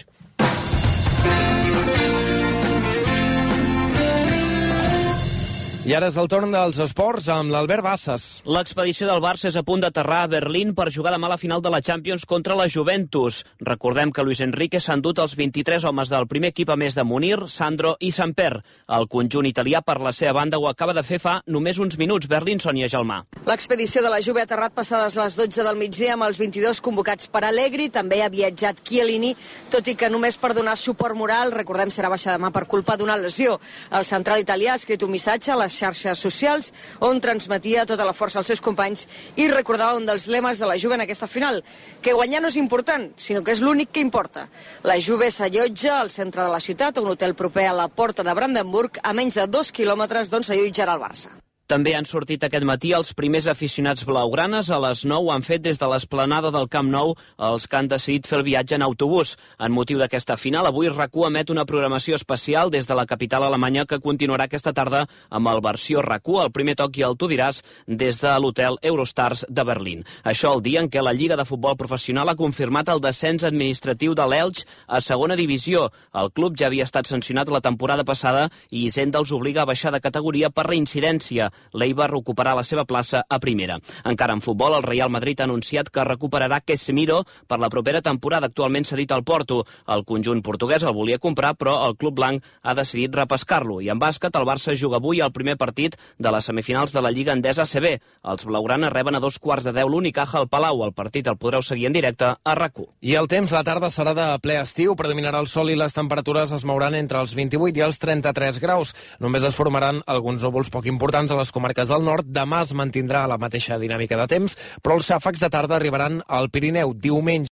Speaker 11: I ara és el torn dels esports amb l'Albert Bassas.
Speaker 5: L'expedició del Barça és a punt d'aterrar a Berlín per jugar demà a la final de la Champions contra la Juventus. Recordem que Luis Enrique s'ha endut els 23 homes del primer equip a més de Munir, Sandro i Samper. El conjunt italià, per la seva banda, ho acaba de fer fa només uns minuts. Berlín, Sònia Gelmà.
Speaker 10: L'expedició de la Juve ha aterrat passades les 12 del migdia amb els 22 convocats per Allegri. També ha viatjat Chiellini, tot i que només per donar suport moral. Recordem, serà baixa demà per culpa d'una lesió. El central italià ha escrit un missatge a les xarxes socials on transmetia tota la força als seus companys i recordava un dels lemes de la Juve en aquesta final, que guanyar no és important, sinó que és l'únic que importa. La Juve s'allotja al centre de la ciutat, a un hotel proper a la porta de Brandenburg, a menys de 2 quilòmetres d'on s'allotjarà el Barça.
Speaker 5: També han sortit aquest matí els primers aficionats blaugranes. A les 9 han fet des de l'esplanada del Camp Nou els que han decidit fer el viatge en autobús. En motiu d'aquesta final, avui RAC1 emet una programació especial des de la capital alemanya que continuarà aquesta tarda amb el versió RAC1, el primer toc i el tu diràs des de l'hotel Eurostars de Berlín. Això el dia en què la Lliga de Futbol Professional ha confirmat el descens administratiu de l'Elx a segona divisió. El club ja havia estat sancionat la temporada passada i Hisenda els obliga a baixar de categoria per reincidència. L'Eibar recuperarà la seva plaça a primera. Encara en futbol, el Real Madrid ha anunciat que recuperarà Casemiro per la propera temporada. Actualment cedit al Porto. El conjunt portuguès el volia comprar, però el club blanc ha decidit repescar-lo. I en bàsquet, el Barça juga avui el primer partit de les semifinals de la Lliga Endesa ACB. Els blaugranes reben a 2:15 l'Unicaja al Palau. El partit el podreu seguir en directe a RAC1.
Speaker 11: I el temps, la tarda serà de ple estiu. Predominarà el sol i les temperatures es mouran entre els 28 i els 33 graus. Només es formaran alguns núvols poc importants a les comarques del nord. Demà es mantindrà la mateixa dinàmica de temps, però els xàfecs de tarda arribaran al Pirineu. Diumenge